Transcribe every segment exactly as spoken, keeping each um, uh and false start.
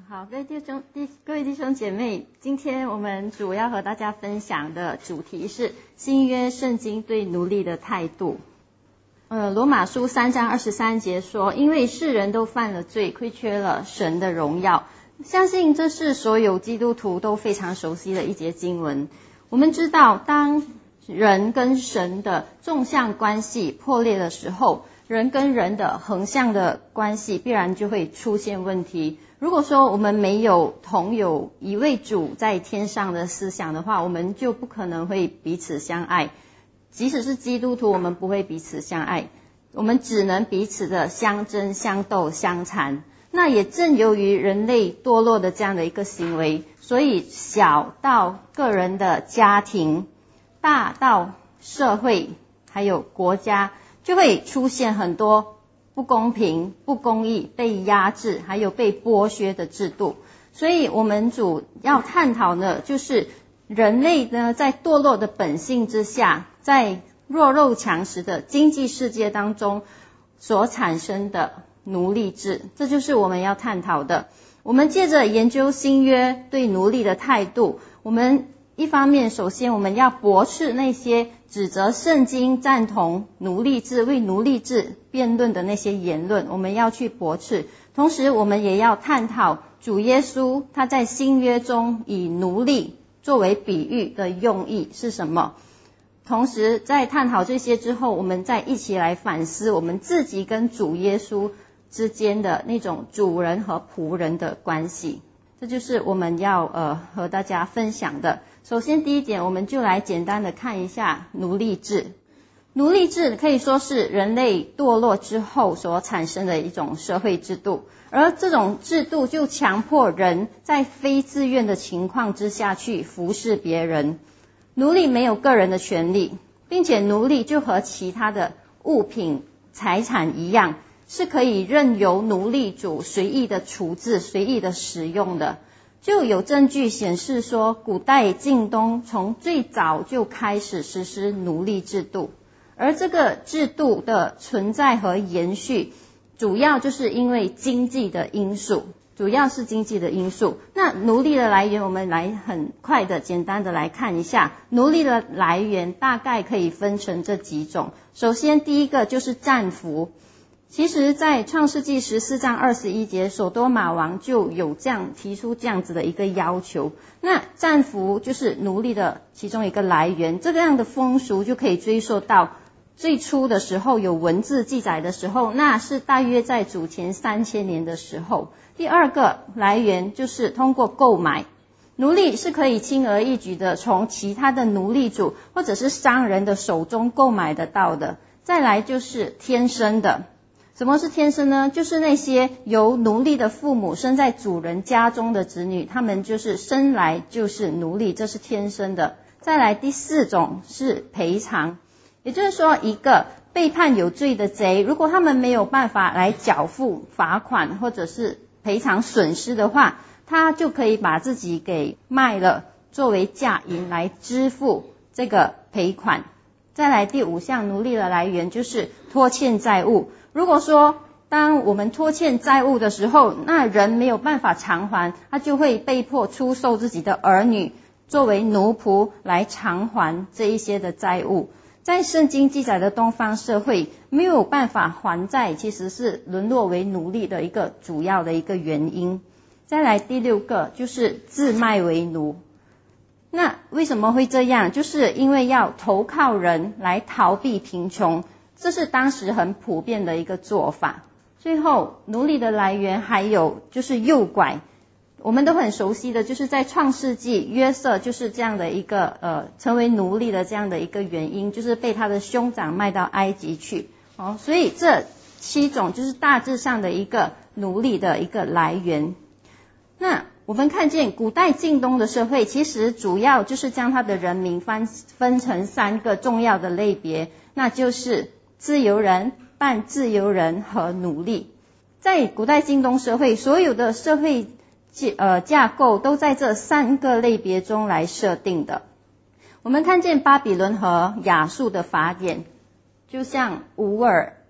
好，各位弟兄弟各位弟兄姐妹，今天我们主要和大家分享的主题是新约圣经对奴隶的态度。呃，罗马书三章二十三节说，因为世人都犯了罪，亏缺了神的荣耀。相信这是所有基督徒都非常熟悉的一节经文。我们知道，当人跟神的纵向关系破裂的时候，人跟人的横向的关系必然就会出现问题。如果说我们没有同有一位主在天上的思想的话，我们就不可能会彼此相爱。即使是基督徒，我们不会彼此相爱，我们只能彼此的相争、相斗、相残。那也正由于人类堕落的这样的一个行为，所以小到个人的家庭，大到社会，还有国家，就会出现很多不公平、不公义、被压制，还有被剥削的制度。所以我们主要探讨呢，就是人类呢在堕落的本性之下，在弱肉强食的经济世界当中所产生的奴隶制，这就是我们要探讨的。我们借着研究新约对奴隶的态度，我们一方面首先我们要驳斥那些指责圣经赞同奴隶制、为奴隶制辩论的那些言论，我们要去驳斥。同时我们也要探讨主耶稣他在新约中以奴隶作为比喻的用意是什么。同时在探讨这些之后，我们再一起来反思我们自己跟主耶稣之间的那种主人和仆人的关系。这就是我们要呃和大家分享的。首先第一点，我们就来简单的看一下奴隶制。奴隶制可以说是人类堕落之后所产生的一种社会制度，而这种制度就强迫人在非自愿的情况之下去服侍别人。奴隶没有个人的权利，并且奴隶就和其他的物品、财产一样，是可以任由奴隶主随意的处置、随意的使用的。就有证据显示说，古代近东从最早就开始实施奴隶制度，而这个制度的存在和延续，主要就是因为经济的因素，主要是经济的因素。那奴隶的来源，我们来很快的、简单的来看一下。奴隶的来源大概可以分成这几种。首先，第一个就是战俘。其实在创世纪十四章二十一节，所多玛王就有这样提出这样子的一个要求。那战俘就是奴隶的其中一个来源，这个样的风俗就可以追溯到最初的时候有文字记载的时候，那是大约在主前三千年的时候。第二个来源就是通过购买，奴隶是可以轻而易举的从其他的奴隶主或者是商人的手中购买得到的。再来就是天生的。什么是天生呢？就是那些由奴隶的父母生在主人家中的子女，他们就是生来就是奴隶，这是天生的。再来第四种是赔偿，也就是说一个被判有罪的贼，如果他们没有办法来缴付罚款或者是赔偿损失的话，他就可以把自己给卖了，作为价银来支付这个赔款。再来第五项奴隶的来源就是拖欠债务。如果说当我们拖欠债务的时候，那人没有办法偿还，他就会被迫出售自己的儿女作为奴仆来偿还这一些的债务。在圣经记载的东方社会，没有办法还债其实是沦落为奴隶的一个主要的一个原因。再来第六个就是自卖为奴。那为什么会这样？就是因为要投靠人来逃避贫穷，这是当时很普遍的一个做法。最后奴隶的来源还有就是诱拐，我们都很熟悉的，就是在创世纪约瑟就是这样的一个呃成为奴隶的这样的一个原因，就是被他的兄长卖到埃及去。哦，所以这七种就是大致上的一个奴隶的一个来源。那我们看见古代近东的社会其实主要就是将他的人民分分成三个重要的类别，那就是自由人、半自由人和奴隶。在古代近东社会，所有的社会呃架构都在这三个类别中来设定的。我们看见巴比伦和亚述的法典，就像乌尔、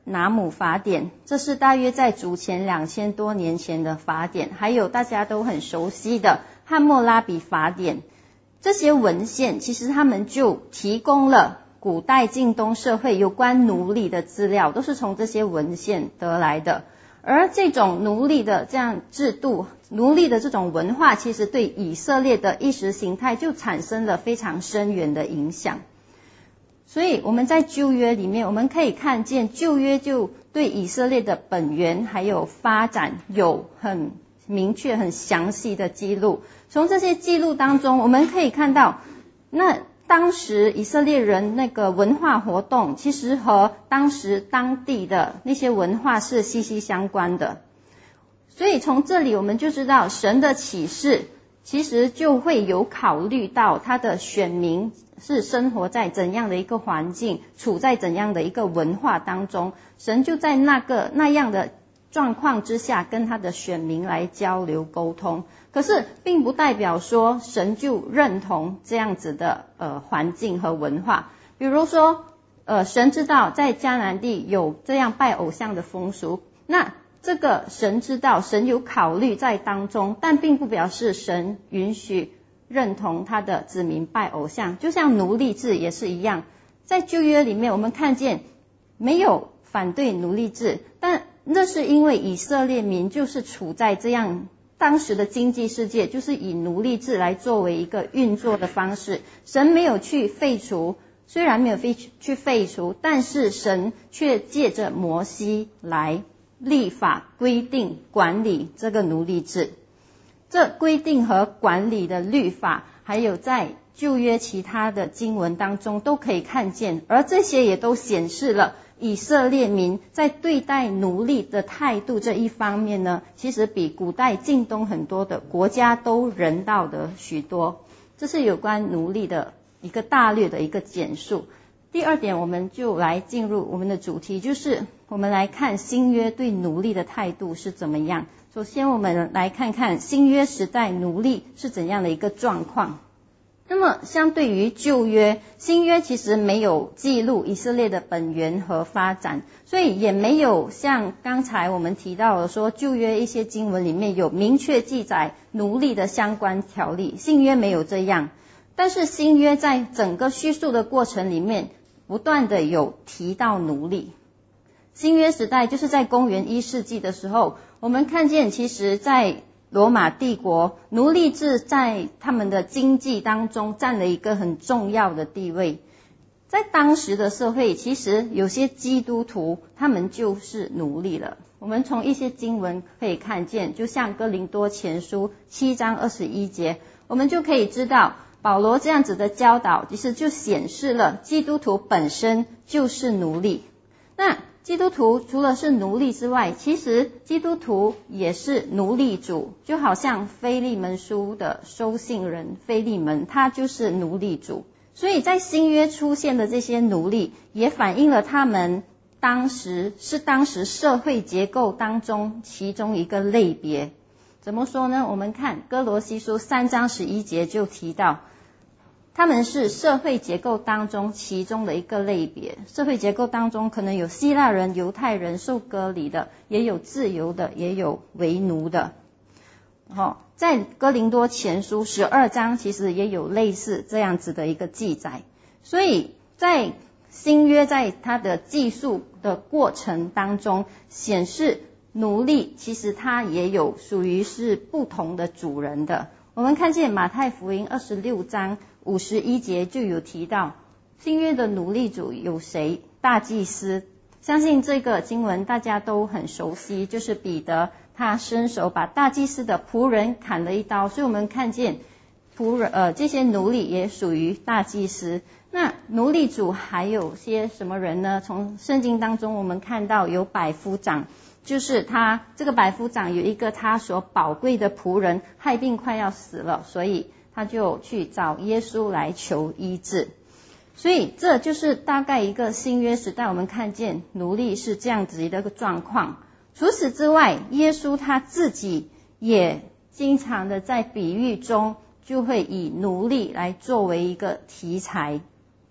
拿姆法典，这是大约在主前两千多年前的法典，还有大家都很熟悉的汉谟拉比法典。这些文献其实他们就提供了古代近东社会有关奴隶的资料，都是从这些文献得来的。而这种奴隶的这样制度，奴隶的这种文化，其实对以色列的意识形态就产生了非常深远的影响。所以我们在旧约里面，我们可以看见旧约就对以色列的本源还有发展有很明确很详细的记录。从这些记录当中，我们可以看到那当时以色列人那个文化活动其实和当时当地的那些文化是息息相关的。所以从这里我们就知道神的启示其实就会有考虑到他的选民是生活在怎样的一个环境，处在怎样的一个文化当中，神就在那个那样的状况之下跟他的选民来交流沟通。可是并不代表说神就认同这样子的呃环境和文化。比如说呃神知道在迦南地有这样拜偶像的风俗，那这个神知道，神有考虑在当中，但并不表示神允许认同他的子民拜偶像。就像奴隶制也是一样，在旧约里面我们看见没有反对奴隶制，但那是因为以色列民就是处在这样当时的经济世界，就是以奴隶制来作为一个运作的方式。神没有去废除，虽然没有去废除，但是神却借着摩西来立法规定管理这个奴隶制。这规定和管理的律法还有在旧约其他的经文当中都可以看见，而这些也都显示了以色列民在对待奴隶的态度这一方面呢，其实比古代近东很多的国家都人道的许多。这是有关奴隶的一个大略的一个简述。第二点，我们就来进入我们的主题，就是我们来看新约对奴隶的态度是怎么样。首先我们来看看新约时代奴隶是怎样的一个状况。那么相对于旧约，新约其实没有记录以色列的本源和发展，所以也没有像刚才我们提到的说旧约一些经文里面有明确记载奴隶的相关条例，新约没有这样。但是新约在整个叙述的过程里面不断的有提到奴隶。新约时代就是在公元一世纪的时候，我们看见其实在罗马帝国，奴隶制在他们的经济当中占了一个很重要的地位。在当时的社会，其实有些基督徒他们就是奴隶了。我们从一些经文可以看见，就像哥林多前书七章二十一节，我们就可以知道保罗这样子的教导其实就显示了基督徒本身就是奴隶。那基督徒除了是奴隶之外，其实基督徒也是奴隶主，就好像腓利门书的收信人腓利门，他就是奴隶主。所以在新约出现的这些奴隶，也反映了他们当时是当时社会结构当中其中一个类别。怎么说呢？我们看哥罗西书三章十一节就提到，他们是社会结构当中其中的一个类别。社会结构当中可能有希腊人、犹太人受割礼的，也有自由的，也有为奴的。哦，在哥林多前书十二章其实也有类似这样子的一个记载。所以在新约在它的记述的过程当中，显示奴隶其实它也有属于是不同的主人的。我们看见马太福音二十六章五十一节就有提到新约的奴隶主有谁？大祭司。相信这个经文大家都很熟悉，就是彼得他伸手把大祭司的仆人砍了一刀，所以我们看见仆人呃这些奴隶也属于大祭司。那奴隶主还有些什么人呢？从圣经当中我们看到有百夫长，就是他这个百夫长有一个他所宝贵的仆人害病快要死了，所以他就去找耶稣来求医治。所以这就是大概一个新约时代我们看见奴隶是这样子的一个状况。除此之外，耶稣他自己也经常的在比喻中就会以奴隶来作为一个题材。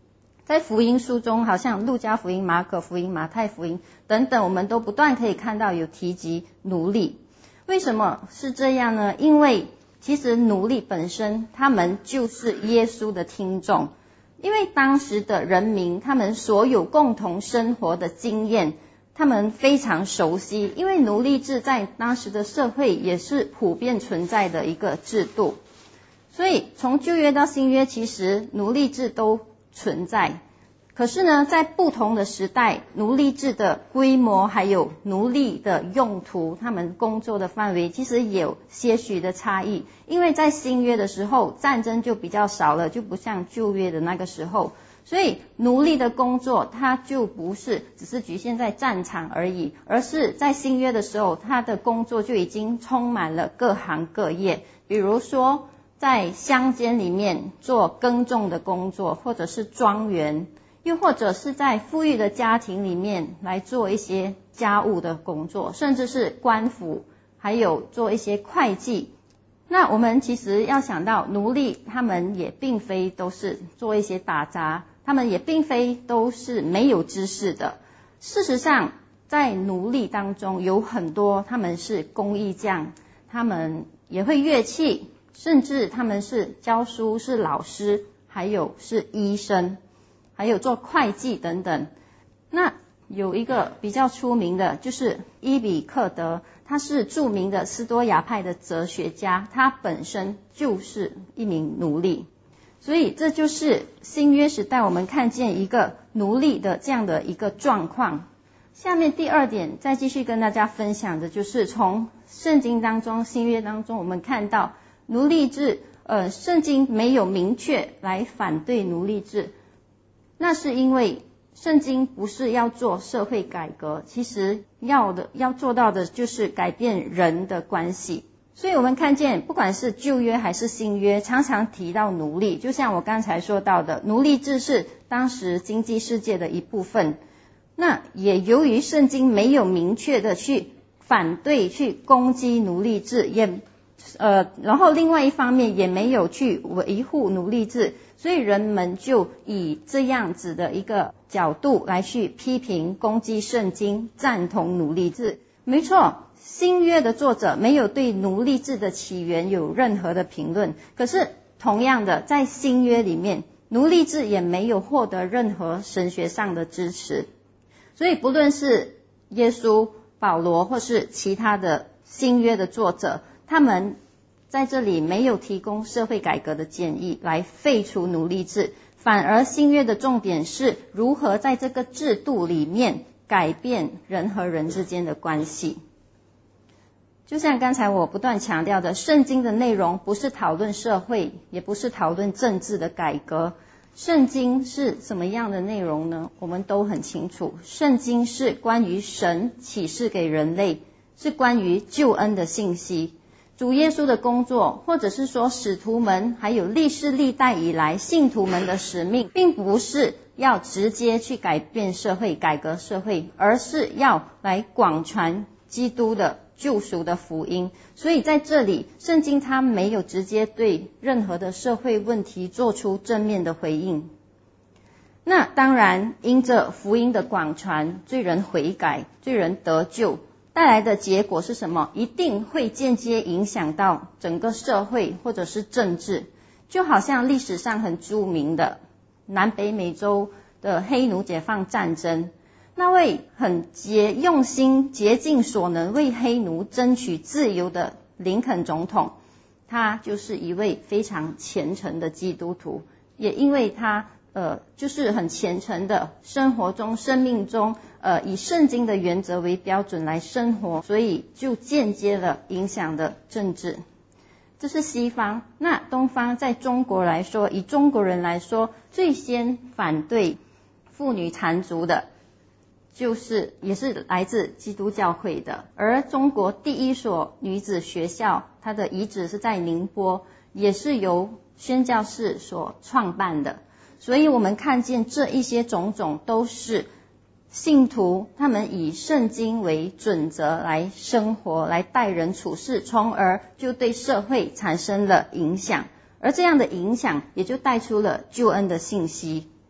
在福音书中，好像路加福音、马可福音、马太福音等等，我们都不断可以看到有提及奴隶。为什么是这样呢？因为其实奴隶本身他们就是耶稣的听众，因为当时的人民他们所有共同生活的经验他们非常熟悉，因为奴隶制在当时的社会也是普遍存在的一个制度，所以从旧约到新约其实奴隶制都存在。可是呢，在不同的时代，奴隶制的规模还有奴隶的用途，他们工作的范围其实也有些许的差异。因为在新约的时候，战争就比较少了，就不像旧约的那个时候，所以奴隶的工作它就不是只是局限在战场而已，而是在新约的时候，他的工作就已经充满了各行各业。比如说在乡间里面做耕种的工作，或者是庄园，又或者是在富裕的家庭里面来做一些家务的工作，甚至是官府，还有做一些会计。那我们其实要想到，奴隶他们也并非都是做一些打杂，他们也并非都是没有知识的。事实上，在奴隶当中有很多他们是工艺匠，他们也会乐器，甚至他们是教书，是老师，还有是医生，还有做会计等等。那有一个比较出名的就是伊比克德，他是著名的斯多亚派的哲学家，他本身就是一名奴隶。所以这就是新约时代我们看见一个奴隶的这样的一个状况。下面第二点再继续跟大家分享的就是从圣经当中，新约当中我们看到奴隶制，呃，圣经没有明确来反对奴隶制，那是因为圣经不是要做社会改革，其实要的要做到的就是改变人的关系。所以我们看见不管是旧约还是新约，常常提到奴隶，就像我刚才说到的，奴隶制是当时经济世界的一部分。那也由于圣经没有明确的去反对去攻击奴隶制，也呃，然后另外一方面也没有去维护奴隶制，所以人们就以这样子的一个角度来去批评攻击圣经，赞同奴隶制。没错，新约的作者没有对奴隶制的起源有任何的评论，可是同样的在新约里面，奴隶制也没有获得任何神学上的支持。所以不论是耶稣、保罗或是其他的新约的作者，他们在这里没有提供社会改革的建议来废除奴隶制，反而新约的重点是如何在这个制度里面改变人和人之间的关系。就像刚才我不断强调的，圣经的内容不是讨论社会，也不是讨论政治的改革。圣经是什么样的内容呢？我们都很清楚，圣经是关于神启示给人类，是关于救恩的信息。主耶稣的工作，或者是说使徒们还有历世历代以来信徒们的使命，并不是要直接去改变社会、改革社会，而是要来广传基督的救赎的福音。所以在这里，圣经它没有直接对任何的社会问题做出正面的回应。那当然，因着福音的广传，罪人悔改，罪人得救，带来的结果是什么？一定会间接影响到整个社会或者是政治。就好像历史上很著名的南北美洲的黑奴解放战争，那位很竭用心竭尽所能为黑奴争取自由的林肯总统，他就是一位非常虔诚的基督徒，也因为他呃就是很虔诚的生活中生命中呃以圣经的原则为标准来生活，所以就间接了影响的政治。这是西方。那东方，在中国来说，以中国人来说，最先反对妇女缠足的就是也是来自基督教会的。而中国第一所女子学校，它的遗址是在宁波，也是由宣教士所创办的。所以我们看见这一些种种都是信徒他们以圣经为准则来生活，来待人处事，从而就对社会产生了影响，而这样的影响也就带出了救恩的信息。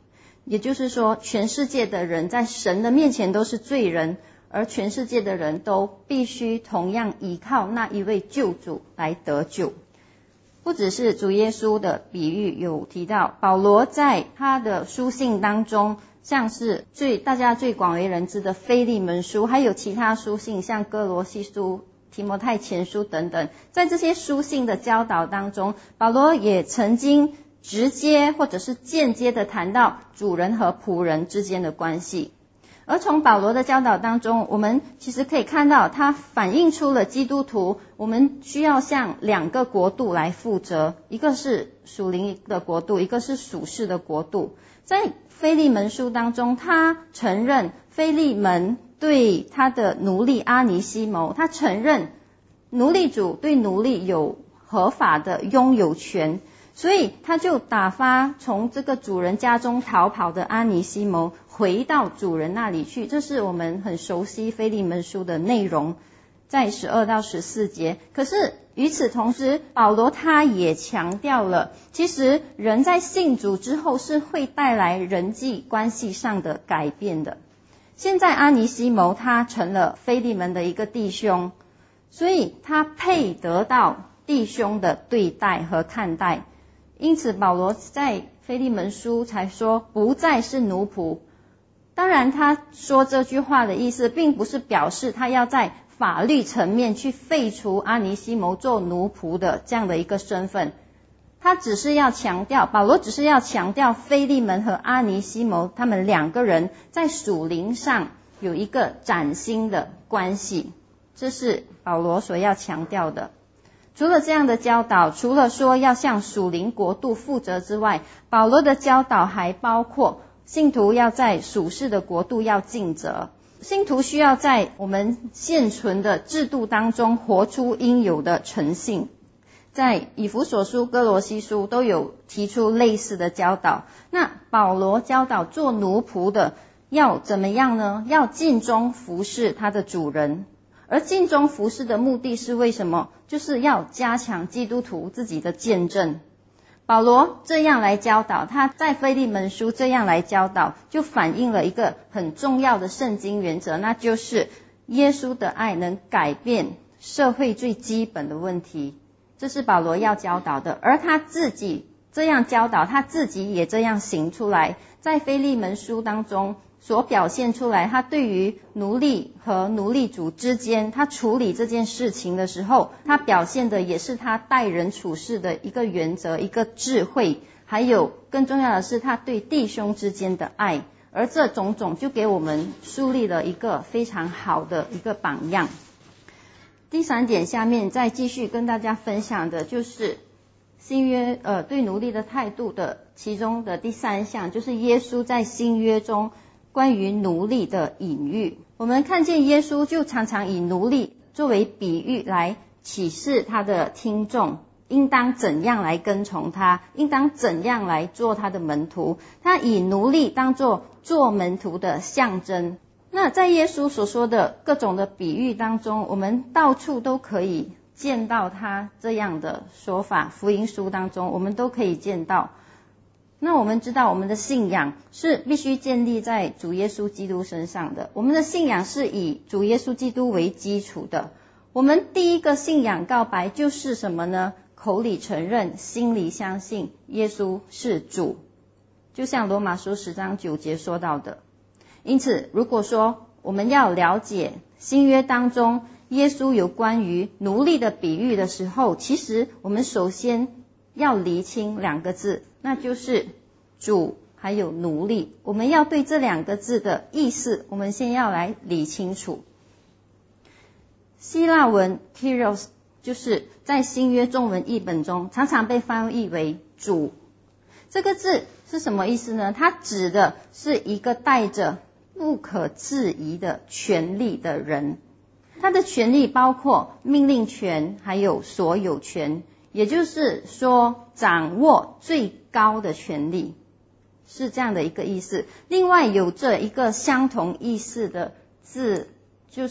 也就是说，全世界的人在神的面前都是罪人，而全世界的人都必须同样依靠那一位救主来得救。不只是主耶稣的比喻有提到，保罗在他的书信当中，像是最大家最广为人知的腓利门书，还有其他书信像哥罗西书、提摩太前书等等，在这些书信的教导当中，保罗也曾经直接或者是间接的谈到主人和仆人之间的关系。而从保罗的教导当中，我们其实可以看到，他反映出了基督徒我们需要向两个国度来负责，一个是属灵的国度，一个是属世的国度。在腓利门书当中，他承认腓利门对他的奴隶阿尼西谋，他承认奴隶主对奴隶有合法的拥有权，所以他就打发从这个主人家中逃跑的阿尼西谋回到主人那里去。这是我们很熟悉腓利门书的内容，在十二到十四节。可是与此同时，保罗他也强调了，其实人在信主之后是会带来人际关系上的改变的。现在阿尼西谋他成了腓利门的一个弟兄，所以他配得到弟兄的对待和看待。因此保罗在腓利门书才说不再是奴仆。当然他说这句话的意思并不是表示他要在法律层面去废除阿尼西谋做奴仆的这样的一个身份，他只是要强调，保罗只是要强调腓利门和阿尼西谋他们两个人在属灵上有一个崭新的关系，这是保罗所要强调的。除了这样的教导，除了说要向属灵国度负责之外，保罗的教导还包括信徒要在属世的国度要尽责，信徒需要在我们现存的制度当中活出应有的诚信。在以弗所书、哥罗西书都有提出类似的教导。那保罗教导做奴仆的要怎么样呢？要尽忠服侍他的主人。而尽忠服侍的目的是为什么？就是要加强基督徒自己的见证。保罗这样来教导，他在腓利门书这样来教导，就反映了一个很重要的圣经原则，那就是耶稣的爱能改变社会最基本的问题。这是保罗要教导的，而他自己这样教导，他自己也这样行出来。在腓利门书当中所表现出来，他对于奴隶和奴隶主之间，他处理这件事情的时候，他表现的也是他待人处事的一个原则，一个智慧，还有更重要的是他对弟兄之间的爱。而这种种就给我们树立了一个非常好的一个榜样。第三点，下面再继续跟大家分享的就是新约呃对奴隶的态度的其中的第三项，就是耶稣在新约中关于奴隶的隐喻。我们看见耶稣就常常以奴隶作为比喻来启示他的听众应当怎样来跟从他，应当怎样来做他的门徒。他以奴隶当作做门徒的象征。那在耶稣所说的各种的比喻当中，我们到处都可以见到他这样的说法，福音书当中我们都可以见到。那我们知道我们的信仰是必须建立在主耶稣基督身上的，我们的信仰是以主耶稣基督为基础的。我们第一个信仰告白就是什么呢？口里承认，心里相信耶稣是主，就像罗马书十章九节说到的。因此如果说我们要了解新约当中耶稣有关于奴隶的比喻的时候，其实我们首先要厘清两个字，那就是主还有奴隶。我们要对这两个字的意思，我们先要来理清楚。希腊文 kyrios 就是在新约中文译本中常常被翻译为主。这个字是什么意思呢？它指的是一个带着不可置疑的权利的人。他的权利包括命令权还有所有权，也就是说掌握最高的权利，是这样的一个意思。另外有着一个相同意思的字就是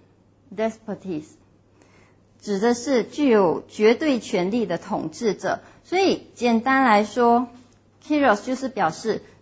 despotis， 指的是具有绝对权力的统治者。所以简单来说 kyrios 就是表示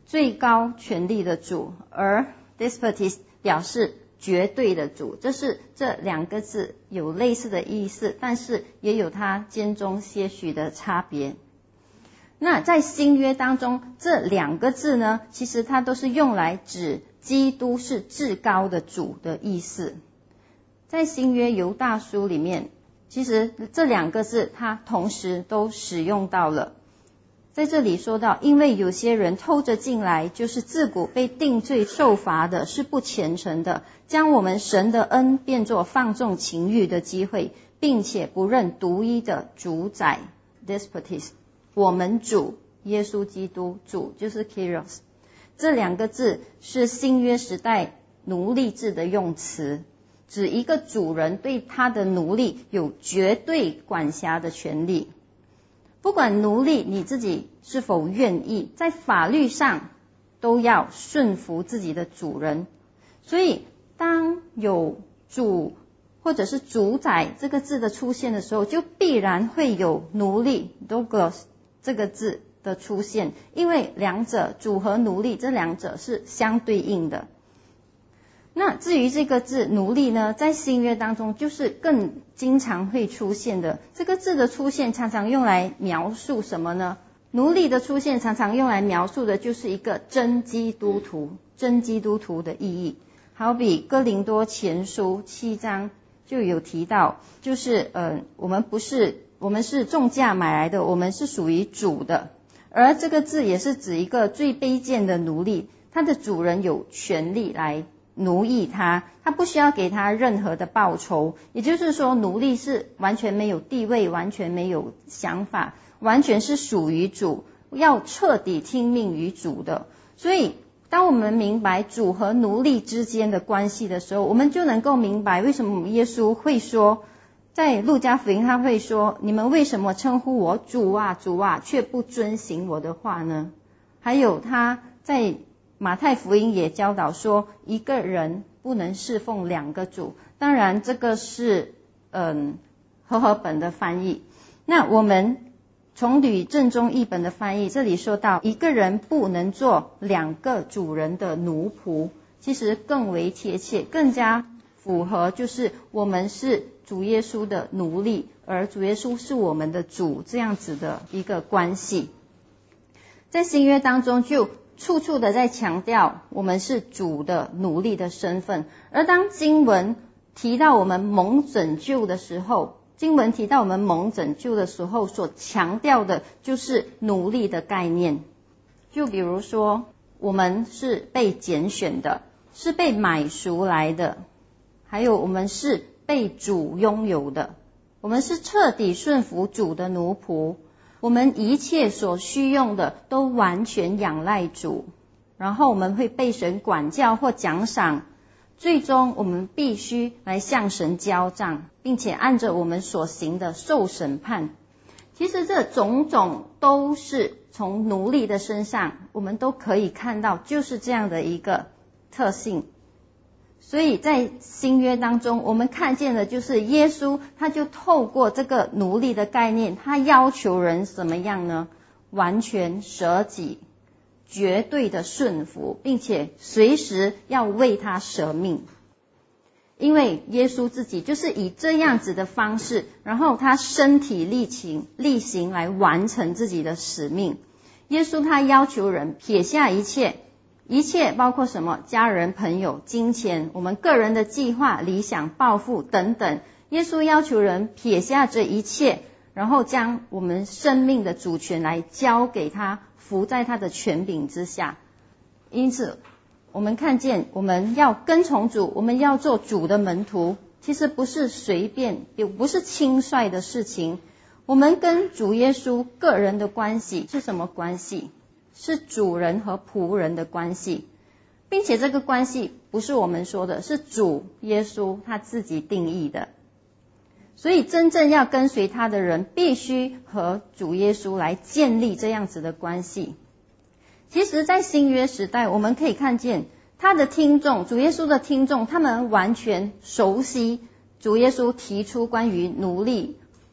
最高权力的主，而 despotis 表示绝对的主。这是这两个字有类似的意思，但是也有它间中些许的差别。那在新约当中，这两个字呢，其实它都是用来指基督是至高的主的意思。在新约犹大书里面，其实这两个字它同时都使用到了。在这里说到，因为有些人偷着进来，就是自古被定罪受罚的，是不虔诚的，将我们神的恩变作放纵情欲的机会，并且不认独一的主宰 despotis。我们主耶稣基督，主就是 Kyrios， 这两个字是新约时代奴隶制的用词，指一个主人对他的奴隶有绝对管辖的权利。不管奴隶你自己是否愿意，在法律上都要顺服自己的主人。所以当有主或者是主宰这个字的出现的时候，就必然会有奴隶 doulos这个字的出现，因为两者主和奴隶这两者是相对应的。那至于这个字奴隶呢，在新约当中就是更经常会出现的。这个字的出现常常用来描述什么呢？奴隶的出现常常用来描述的就是一个真基督徒，真基督徒的意义。好比哥林多前书七章就有提到，就是呃，我们不是我们是重价买来的，我们是属于主的。而这个字也是指一个最卑贱的奴隶，他的主人有权利来奴役他，他不需要给他任何的报酬。也就是说，奴隶是完全没有地位，完全没有想法，完全是属于主，要彻底听命于主的。所以当我们明白主和奴隶之间的关系的时候，我们就能够明白为什么耶稣会说，在路加福音他会说，你们为什么称呼我主啊主啊，却不遵行我的话呢？还有他在马太福音也教导说，一个人不能侍奉两个主。当然这个是嗯和合本的翻译。那我们从吕正中译本的翻译，这里说到一个人不能做两个主人的奴仆，其实更为贴切，更加符合，就是我们是主耶稣的奴隶，而主耶稣是我们的主，这样子的一个关系。在新约当中就处处的在强调我们是主的奴隶的身份。而当经文提到我们蒙拯救的时候，经文提到我们蒙拯救的时候所强调的就是奴隶的概念。就比如说，我们是被拣选的，是被买赎来的，还有我们是被主拥有的，我们是彻底顺服主的奴仆，我们一切所需用的都完全仰赖主，然后我们会被神管教或奖赏，最终我们必须来向神交账，并且按着我们所行的受审判。其实这种种都是从奴隶的身上我们都可以看到，就是这样的一个特性。所以在新约当中，我们看见的就是耶稣他就透过这个奴隶的概念，他要求人怎么样呢？完全舍己，绝对的顺服，并且随时要为他舍命。因为耶稣自己就是以这样子的方式，然后他身体力行力行来完成自己的使命。耶稣他要求人撇下一切，一切包括什么？家人、朋友、金钱，我们个人的计划、理想、抱负等等。耶稣要求人撇下这一切，然后将我们生命的主权来交给他，服在他的权柄之下。因此我们看见我们要跟从主，我们要做主的门徒，其实不是随便，也不是轻率的事情。我们跟主耶稣个人的关系是什么关系？是主人和仆人的关系，并且这个关系不是我们说的，是主耶稣他自己定义的。所以真正要跟随他的人，必须和主耶稣来建立这样子的关系。其实在新约时代，我们可以看见他的听众，主耶稣的听众，他们完全熟悉主耶稣提出关于奴隶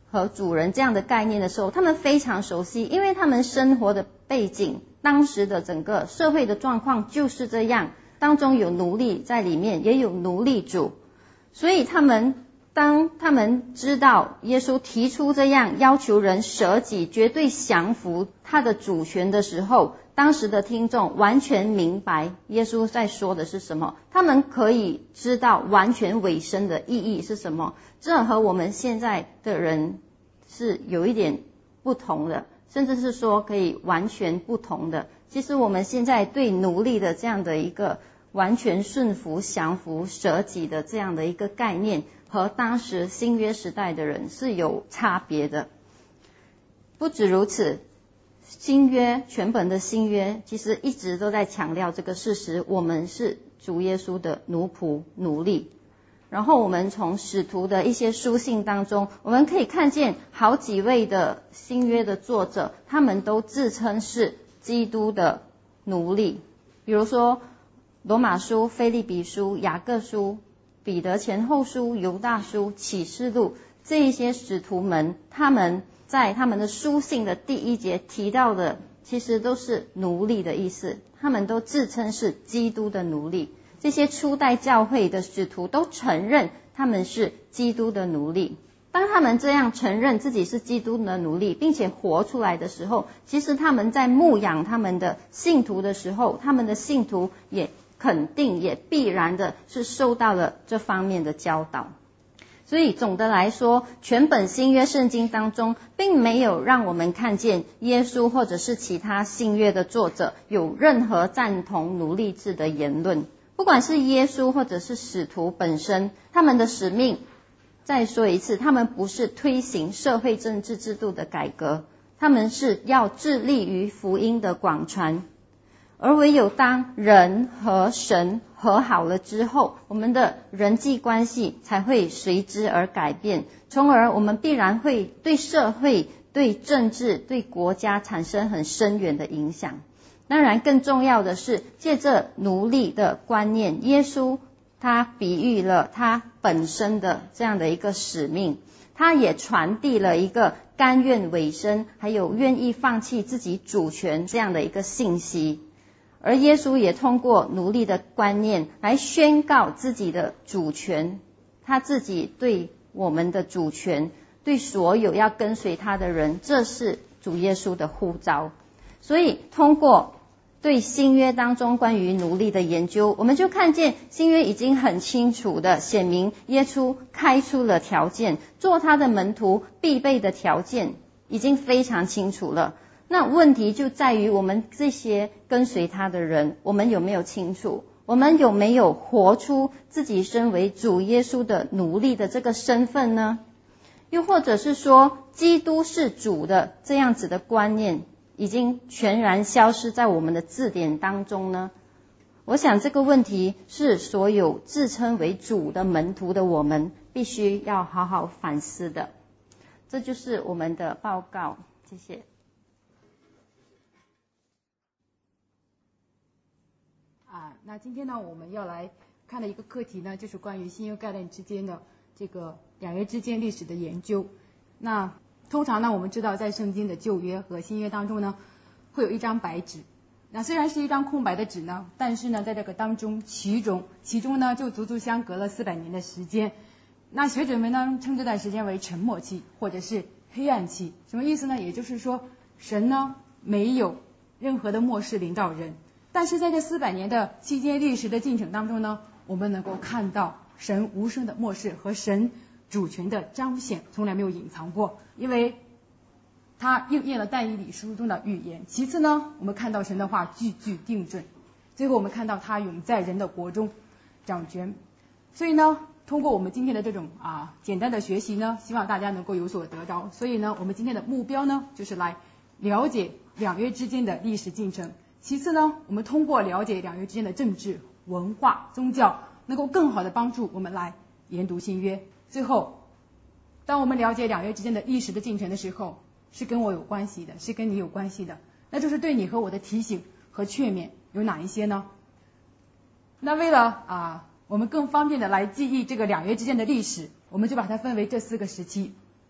和主人这样的概念的时候，他们非常熟悉，因为他们生活的背景，当时的整个社会的状况就是这样，当中有奴隶在里面，也有奴隶主，所以他们当他们知道耶稣提出这样要求人舍己，绝对降服他的主权的时候，当时的听众完全明白耶稣在说的是什么，他们可以知道完全委身的意义是什么。这和我们现在的人是有一点不同的，甚至是说可以完全不同的。其实我们现在对奴隶的这样的一个完全顺服、降服、舍己的这样的一个概念，和当时新约时代的人是有差别的。不止如此，新约全本的新约其实一直都在强调这个事实，我们是主耶稣的奴仆、奴隶。然后我们从使徒的一些书信当中，我们可以看见好几位的新约的作者，他们都自称是基督的奴隶。比如说罗马书、腓立比书、雅各书、彼得前后书、犹大书、启示录，这一些使徒们，他们在他们的书信的第一节提到的，其实都是奴隶的意思，他们都自称是基督的奴隶。这些初代教会的使徒都承认他们是基督的奴隶。当他们这样承认自己是基督的奴隶，并且活出来的时候，其实他们在牧养他们的信徒的时候，他们的信徒也肯定也必然的是受到了这方面的教导。所以总的来说，全本新约圣经当中并没有让我们看见耶稣或者是其他新约的作者有任何赞同奴隶制的言论。不管是耶稣或者是使徒本身，他们的使命，再说一次，他们不是推行社会政治制度的改革，他们是要致力于福音的广传。而唯有当人和神和好了之后，我们的人际关系才会随之而改变，从而我们必然会对社会、对政治、对国家产生很深远的影响。当然更重要的是，借着奴隶的观念，耶稣他比喻了他本身的这样的一个使命，他也传递了一个甘愿委身，还有愿意放弃自己主权这样的一个信息。而耶稣也通过奴隶的观念来宣告自己的主权，他自己对我们的主权，对所有要跟随他的人，这是主耶稣的呼召。所以通过对新约当中关于奴隶的研究，我们就看见新约已经很清楚的显明，耶稣开出了条件，做他的门徒必备的条件已经非常清楚了。那问题就在于我们这些跟随他的人，我们有没有清楚？我们有没有活出自己身为主耶稣的奴隶的这个身份呢？又或者是说，基督是主的这样子的观念已经全然消失在我们的字典当中呢？我想这个问题是所有自称为主的门徒的我们必须要好好反思的。这就是我们的报告，谢谢。 啊，那今天呢，我们要来看的一个课题呢，就是关于新约概念之间的这个两约之间历史的研究。那通常呢，我们知道在圣经的旧约和新约当中呢，会有一张白纸。那虽然是一张空白的纸呢，但是呢，在这个当中，其中其中呢，就足足相隔了四百年的时间。那学者们呢，称这段时间为沉默期，或者是黑暗期。什么意思呢？也就是说，神呢没有任何的末世临到人。但是在这四百年的期间历史的进程当中呢，我们能够看到神无声的末世和神主权的彰显，从来没有隐藏过，因为他应验了但以理书中的预言。其次呢，我们看到神的话句句定准。最后我们看到他永在人的国中掌权。所以呢，通过我们今天的这种啊简单的学习呢，希望大家能够有所得着。所以呢，我们今天的目标呢，就是来了解两约之间的历史进程。其次呢，我们通过了解两约之间的政治、文化、宗教，能够更好的帮助我们来研读新约。最后，当我们了解两约之间的历史的进程的时候，是跟我有关系的，是跟你有关系的，那就是对你和我的提醒和劝勉有哪一些呢？那为了啊，我们更方便的来记忆这个两约之间的历史，我们就把它分为这四个时期。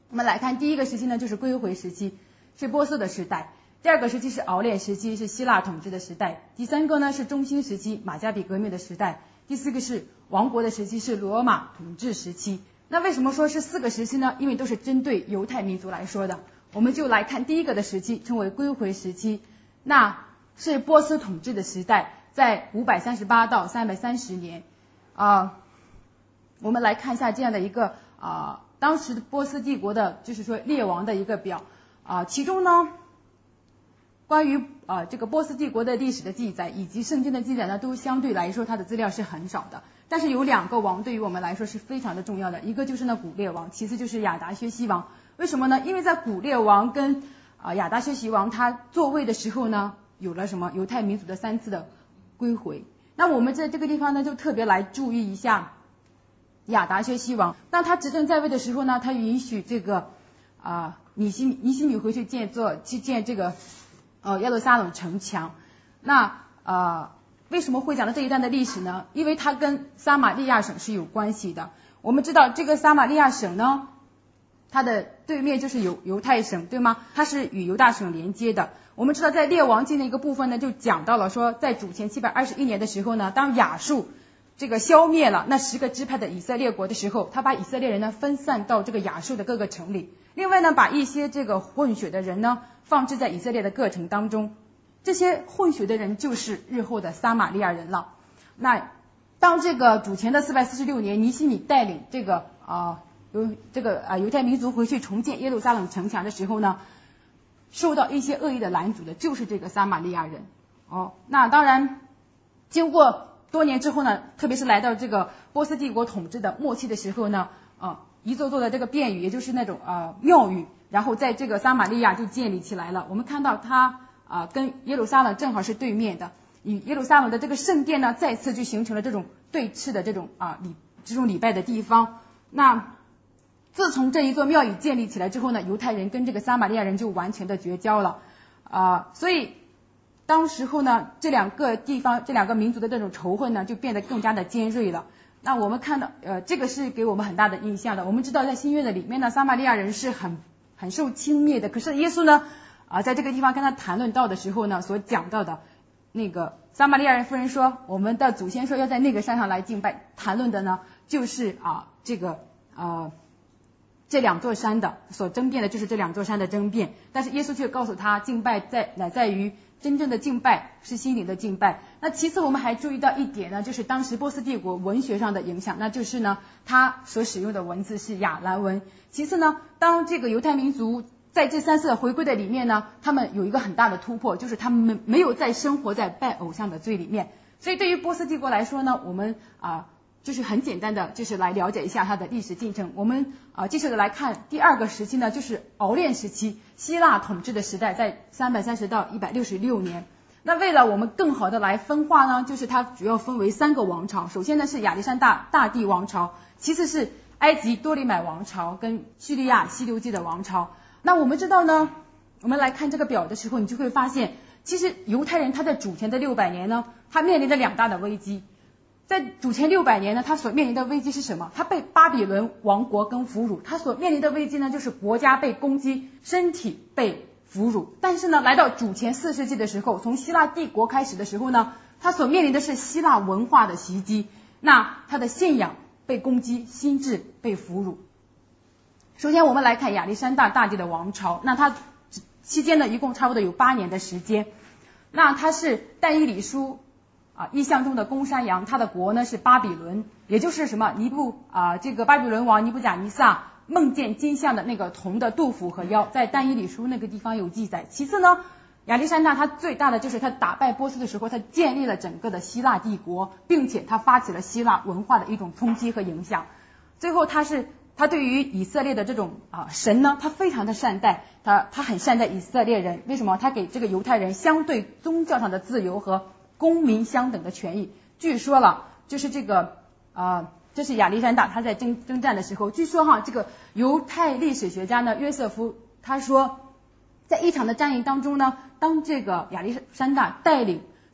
我们来看第一个时期呢，就是归回时期，是波斯的时代；第二个时期是熬炼时期，是希腊统治的时代；第三个呢是中兴时期，马加比革命的时代；第四个是亡国的时期，是罗马统治时期。那为什么说是四个时期呢？因为都是针对犹太民族来说的。我们就来看第一个的时期，称为归回时期，那是波斯统治的时代，在五百三十八到三百三十年。啊、呃，我们来看一下这样的一个啊、呃，当时的波斯帝国的，就是说列王的一个表啊、呃，其中呢，关于啊、呃、这个波斯帝国的历史的记载以及圣经的记载呢，都相对来说它的资料是很少的。但是有两个王对于我们来说是非常的重要的，一个就是呢古列王，其次就是亚达薛西王。为什么呢？因为在古列王跟啊、呃、亚达薛西王他坐位的时候呢，有了什么犹太民族的三次的归回。那我们在这个地方呢，就特别来注意一下亚达薛西王。那他执政在位的时候呢，他允许这个啊尼西尼西米回去建做去建这个呃耶路撒冷城墙。那呃。为什么会讲到这一段的历史呢？因为它跟撒玛利亚省是有关系的。我们知道这个撒玛利亚省呢，它的对面就是犹犹太省，对吗？它是与犹大省连接的。我们知道在列王记的一个部分呢，就讲到了说，在主前七百二十一年的时候呢，当亚述这个消灭了那十个支派的以色列国的时候，他把以色列人呢分散到这个亚述的各个城里，另外呢，把一些这个混血的人呢放置在以色列的各城当中。这些混血的人就是日后的撒玛利亚人了。那当这个主前的四百四十六年，尼希米带领这个啊犹、呃、这个啊犹太民族回去重建耶路撒冷城墙的时候呢，受到一些恶意的拦阻的就是这个撒玛利亚人。哦，那当然，经过多年之后呢，特别是来到这个波斯帝国统治的末期的时候呢，啊一座座的这个殿宇，也就是那种啊庙宇，然后在这个撒玛利亚就建立起来了。我们看到它。啊，跟耶路撒冷正好是对面的，与耶路撒冷的这个圣殿呢，再次就形成了这种对峙的这种啊礼这种礼拜的地方。那自从这一座庙宇建立起来之后呢，犹太人跟这个撒玛利亚人就完全的绝交了啊，所以当时候呢，这两个地方这两个民族的这种仇恨呢，就变得更加的尖锐了。那我们看到，呃，这个是给我们很大的印象的。我们知道在新约的里面呢，撒玛利亚人是很很受轻蔑的，可是耶稣呢。啊，在这个地方跟他谈论到的时候呢，所讲到的那个撒玛利亚人妇人说，我们的祖先说要在那个山上来敬拜，谈论的呢就是啊这个呃这两座山的所争辩的就是这两座山的争辩，但是耶稣却告诉他，敬拜在乃在于真正的敬拜是心灵的敬拜。那其次我们还注意到一点呢，就是当时波斯帝国文学上的影响，那就是呢他所使用的文字是亚兰文。其次呢，当这个犹太民族在这三次回归的里面呢，他们有一个很大的突破，就是他们没有再生活在拜偶像的罪里面。所以对于波斯帝国来说呢，我们啊、呃、就是很简单的就是来了解一下它的历史进程。我们啊、呃、接着来看第二个时期呢，就是熬炼时期，希腊统治的时代，在三百三十到一百六十六年。那为了我们更好的来分化呢，就是它主要分为三个王朝。首先呢是亚历山大大帝王朝，其次是埃及多利买王朝跟叙利亚西流记的王朝。那我们知道呢，我们来看这个表的时候，你就会发现，其实犹太人他在主前的六百年呢，他面临着两大的危机。在主前六百年呢，他所面临的危机是什么？他被巴比伦王国跟俘虏，他所面临的危机呢，就是国家被攻击，身体被俘虏。但是呢，来到主前四世纪的时候，从希腊帝国开始的时候呢，他所面临的是希腊文化的袭击，那他的信仰被攻击，心智被俘虏。首先我们来看亚历山大大帝的王朝，那他期间呢一共差不多有八年的时间。那他是但以理书啊意象中的公山羊，他的国呢是巴比伦，也就是什么尼布啊这个巴比伦王尼布甲尼撒梦见金像的那个铜的肚腹和腰，在但以理书那个地方有记载。其次呢，亚历山大他最大的就是他打败波斯的时候，他建立了整个的希腊帝国，并且他发起了希腊文化的一种冲击和影响。最后他是他对于以色列的这种啊神呢，他非常的善待，他他很善待以色列人。为什么？他给这个犹太人相对宗教上的自由和公民相等的权益。据说了，就是这个啊，这是亚历山大他在征征战的时候，据说哈，这个犹太历史学家呢约瑟夫他说，在一场的战役当中呢，当这个亚历山大带领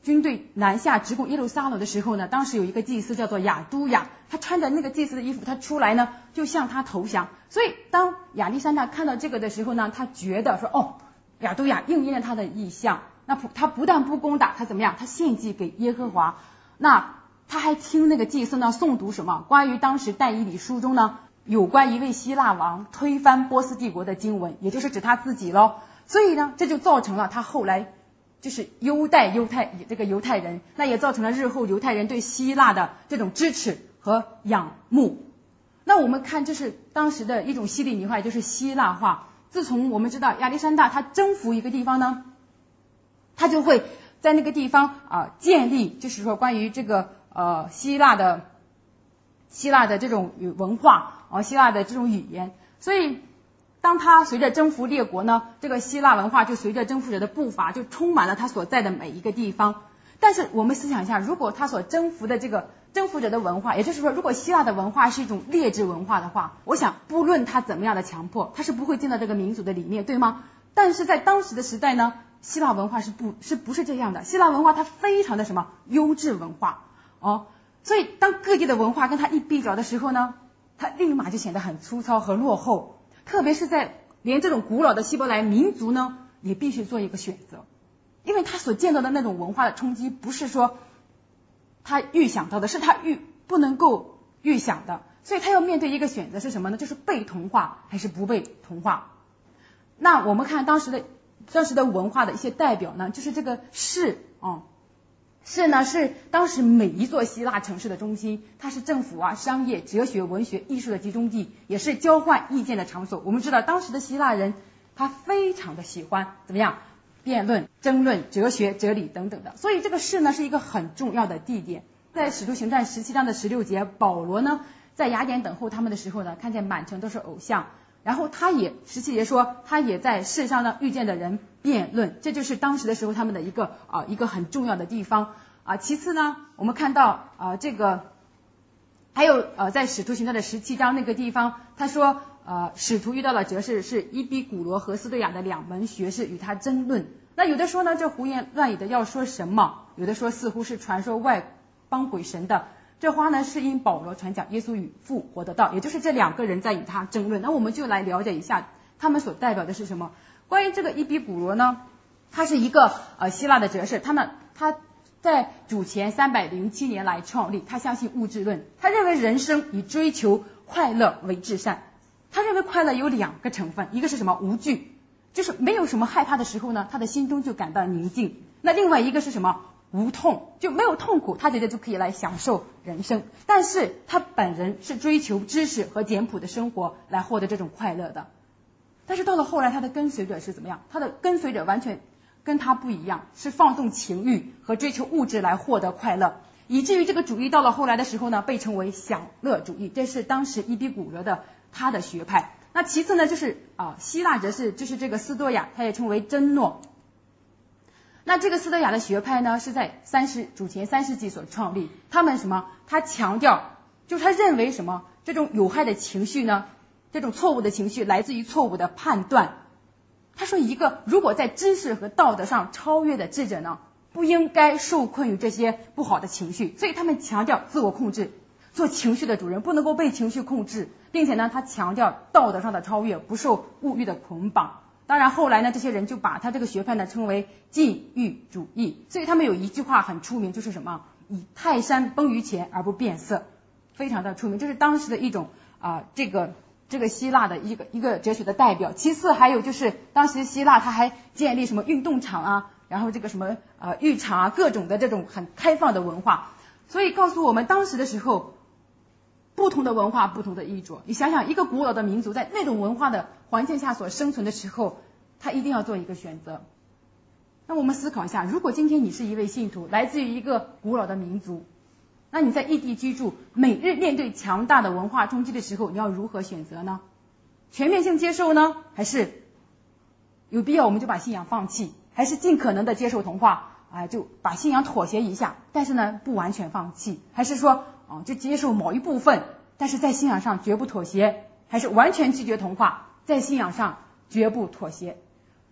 军队南下直攻耶路撒冷的时候呢，当时有一个祭司叫做亚都亚，他穿着那个祭司的衣服，他出来呢就向他投降。所以当亚历山大看到这个的时候呢，他觉得说哦，亚都亚应验了他的意向，那不他不但不攻打，他怎么样？他献祭给耶和华。那他还听那个祭司呢诵读什么关于当时但以理书中呢有关一位希腊王推翻波斯帝国的经文，也就是指他自己咯。所以呢，这就造成了他后来就是优待犹太这个犹太人，那也造成了日后犹太人对希腊的这种支持和仰慕。那我们看这是当时的一种希利尼化，也就是希腊化。自从我们知道亚历山大他征服一个地方呢，他就会在那个地方啊、呃、建立，就是说关于这个呃希腊的希腊的这种文化啊、呃、希腊的这种语言。所以当他随着征服列国呢，这个希腊文化就随着征服者的步伐就充满了他所在的每一个地方。但是我们思想一下，如果他所征服的这个征服者的文化，也就是说如果希腊的文化是一种劣质文化的话，我想不论他怎么样的强迫，他是不会进到这个民族的里面，对吗？但是在当时的时代呢，希腊文化是不是不是这样的，希腊文化它非常的什么优质文化哦，所以当各地的文化跟他一比较的时候呢，他立马就显得很粗糙和落后。特别是在连这种古老的希伯来民族呢，也必须做一个选择，因为他所见到的那种文化的冲击，不是说他预想到的，是他预不能够预想的，所以他要面对一个选择是什么呢？就是被同化还是不被同化。那我们看当时的当时的文化的一些代表呢，就是这个市啊。市呢是当时每一座希腊城市的中心，它是政府啊、商业、哲学、文学、艺术的集中地，也是交换意见的场所。我们知道当时的希腊人他非常的喜欢怎么样辩论、争论、哲学、哲理等等的，所以这个市呢是一个很重要的地点。在使徒行传十七章的十六节，保罗呢在雅典等候他们的时候呢，看见满城都是偶像，然后他也十七节说他也在世上呢遇见的人辩论，这就是当时的时候他们的一个啊、呃、一个很重要的地方啊。其次呢，我们看到啊、呃、这个还有呃在使徒行传的十七章那个地方，他说呃使徒遇到了哲士是伊比古罗和斯多亚的两门学士与他争论。那有的说呢这胡言乱语的要说什么，有的说似乎是传说外邦鬼神的。这话呢是因保罗传讲耶稣与复活的道，也就是这两个人在与他争论。那我们就来了解一下他们所代表的是什么。关于这个伊比古罗呢，他是一个呃希腊的哲士，他呢他在主前三百零七年来创立，他相信物质论，他认为人生以追求快乐为至善。他认为快乐有两个成分，一个是什么？无惧，就是没有什么害怕的时候呢，他的心中就感到宁静。那另外一个是什么？无痛，就没有痛苦，他觉得就可以来享受人生。但是他本人是追求知识和简朴的生活来获得这种快乐的。但是到了后来，他的跟随者是怎么样？他的跟随者完全跟他不一样，是放纵情欲和追求物质来获得快乐，以至于这个主义到了后来的时候呢，被称为享乐主义。这是当时伊比古罗的他的学派。那其次呢，就是啊、呃、希腊哲士，就是这个斯多亚，他也称为真诺。那这个斯多亚的学派呢，是在三世主前三世纪所创立。他们什么？他强调，就是他认为什么？这种有害的情绪呢，这种错误的情绪来自于错误的判断。他说，一个如果在知识和道德上超越的智者呢，不应该受困于这些不好的情绪。所以他们强调自我控制，做情绪的主人，不能够被情绪控制，并且呢，他强调道德上的超越，不受物欲的捆绑。当然后来呢，这些人就把他这个学派呢称为禁欲主义。所以他们有一句话很出名，就是什么？以泰山崩于前而不变色，非常的出名。这是当时的一种啊、呃，这个这个希腊的一个一个哲学的代表。其次还有就是当时希腊他还建立什么运动场啊，然后这个什么呃浴场啊，各种的这种很开放的文化。所以告诉我们当时的时候，不同的文化，不同的衣着。你想想，一个古老的民族在那种文化的环境下所生存的时候，他一定要做一个选择。那我们思考一下，如果今天你是一位信徒，来自于一个古老的民族，那你在异地居住，每日面对强大的文化冲击的时候，你要如何选择呢？全面性接受呢，还是有必要我们就把信仰放弃，还是尽可能的接受同化啊，就把信仰妥协一下，但是呢不完全放弃，还是说啊就接受某一部分，但是在信仰上绝不妥协，还是完全拒绝同化，在信仰上绝不妥协。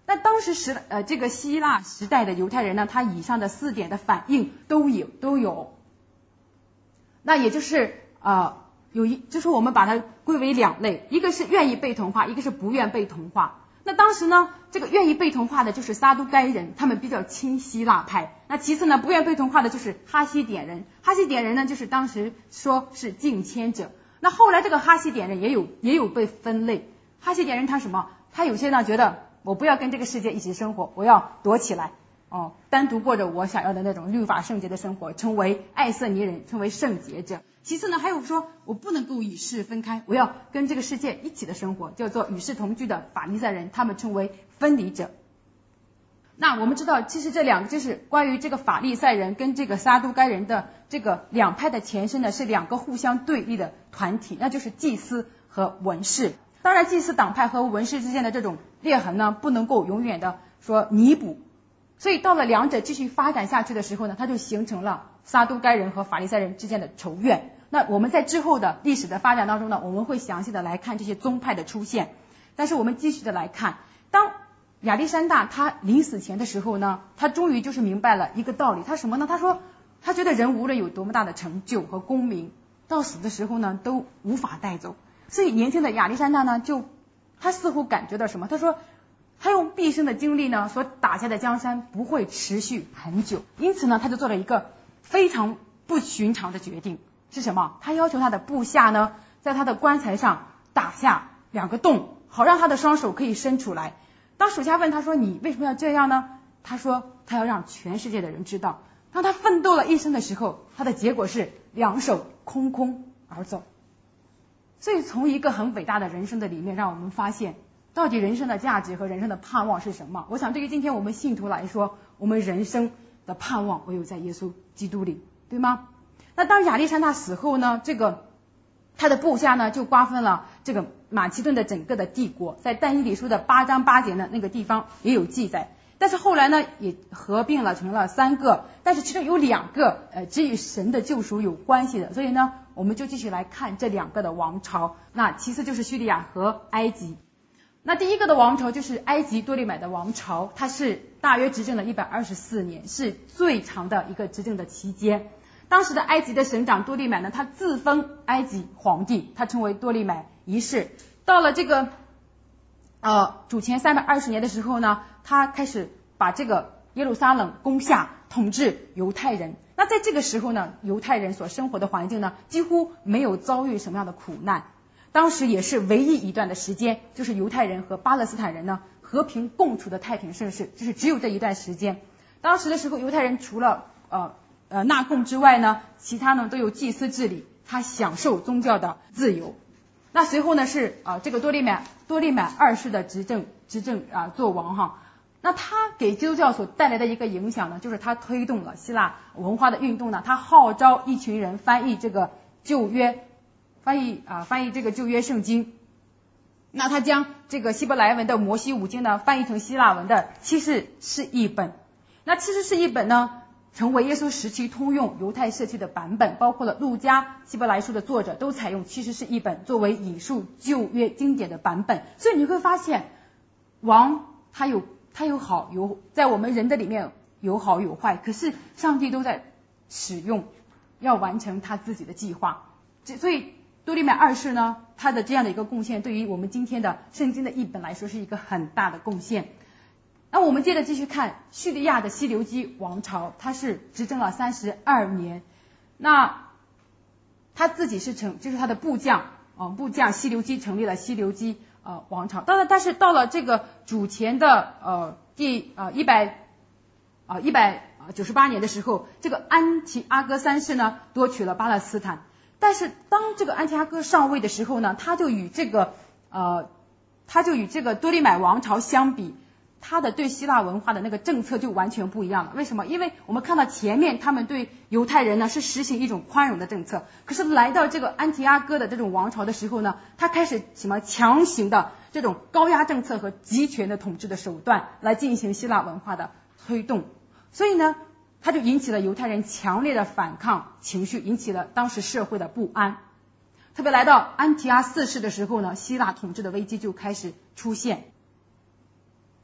那当时时呃这个希腊时代的犹太人呢，他以上的四点的反应都有都有。那也就是呃有一就是我们把它归为两类，一个是愿意被同化，一个是不愿被同化。那当时呢，这个愿意被同化的就是撒都该人，他们比较亲希腊派。那其次呢，不愿被同化的就是哈西点人。哈西点人呢，就是当时说是敬谦者。那后来这个哈西点人也有也有被分类。哈西点人他什么？他有些呢觉得我不要跟这个世界一起生活，我要躲起来，哦，单独过着我想要的那种律法圣洁的生活，成为爱色尼人，成为圣洁者。其次呢，还有说我不能够与世分开，我要跟这个世界一起的生活，叫做与世同居的法利赛人，他们称为分离者。那我们知道，其实这两个就是关于这个法利赛人跟这个撒都该人的这个两派的前身呢，是两个互相对立的团体，那就是祭司和文士。当然，祭司党派和文士之间的这种裂痕呢，不能够永远的说弥补，所以到了两者继续发展下去的时候呢，它就形成了撒都该人和法利赛人之间的仇怨。那我们在之后的历史的发展当中呢，我们会详细的来看这些宗派的出现。但是我们继续的来看，当亚历山大他临死前的时候呢，他终于就是明白了一个道理，他什么呢？他说他觉得人无论有多么大的成就和功名，到死的时候呢都无法带走。所以年轻的亚历山大呢，就他似乎感觉到什么？他说他用毕生的精力呢所打下的江山不会持续很久，因此呢他就做了一个非常不寻常的决定，是什么？他要求他的部下呢在他的棺材上打下两个洞，好让他的双手可以伸出来。当属下问他说你为什么要这样呢？他说他要让全世界的人知道，当他奋斗了一生的时候，他的结果是两手空空而走。所以从一个很伟大的人生的里面，让我们发现到底人生的价值和人生的盼望是什么。我想对于今天我们信徒来说，我们人生的盼望唯有在耶稣基督里，对吗？那当亚历山大死后呢，这个他的部下呢就瓜分了这个马其顿的整个的帝国，在但以理书的八章八节的那个地方也有记载。但是后来呢也合并了成了三个，但是其中有两个呃只与神的救赎有关系的，所以呢我们就继续来看这两个的王朝。那其次就是叙利亚和埃及。那第一个的王朝就是埃及多利买的王朝，它是大约执政了一百二十四年，是最长的一个执政的期间。当时的埃及的省长多利买呢，他自封埃及皇帝，他称为多利买一世。到了这个呃主前三百二十年的时候呢，他开始把这个耶路撒冷攻下，统治犹太人。那在这个时候呢，犹太人所生活的环境呢，几乎没有遭遇什么样的苦难。当时也是唯一一段的时间，就是犹太人和巴勒斯坦人呢和平共处的太平盛世，就是只有这一段时间。当时的时候，犹太人除了呃呃纳贡之外呢，其他呢都有祭司治理，他享受宗教的自由。那随后呢是啊、呃、这个多利买多利买二世的执政执政啊、呃、做王哈。那他给基督教所带来的一个影响呢，就是他推动了希腊文化的运动呢，他号召一群人翻译这个旧约，翻译啊、呃、翻译这个旧约圣经。那他将这个希伯来文的摩西五经呢翻译成希腊文的七十士译本。那七十士译本呢成为耶稣时期通用犹太社区的版本，包括了路加、希伯来书的作者都采用七十士译本作为引述旧约经典的版本。所以你会发现，王他有他有好有在我们人的里面有好有坏，可是上帝都在使用，要完成他自己的计划。所以多利买二世呢，他的这样的一个贡献，对于我们今天的圣经的译本来说是一个很大的贡献。那我们接着继续看叙利亚的西流基王朝，他是执政了三十二年。那他自己是成，就是他的部将啊、呃，部将西流基成立了西流基呃王朝。当然，但是到了这个主前的呃第呃一百啊一百九十八年的时候，这个安提阿哥三世呢夺取了巴勒斯坦。但是当这个安提阿哥上位的时候呢，他就与这个呃他就与这个多利买王朝相比，他的对希腊文化的那个政策就完全不一样了。为什么？因为我们看到前面他们对犹太人呢是实行一种宽容的政策，可是来到这个安提阿哥的这种王朝的时候呢，他开始什么强行的这种高压政策和集权的统治的手段来进行希腊文化的推动。所以呢，他就引起了犹太人强烈的反抗情绪，引起了当时社会的不安。特别来到安提阿四世的时候呢，希腊统治的危机就开始出现。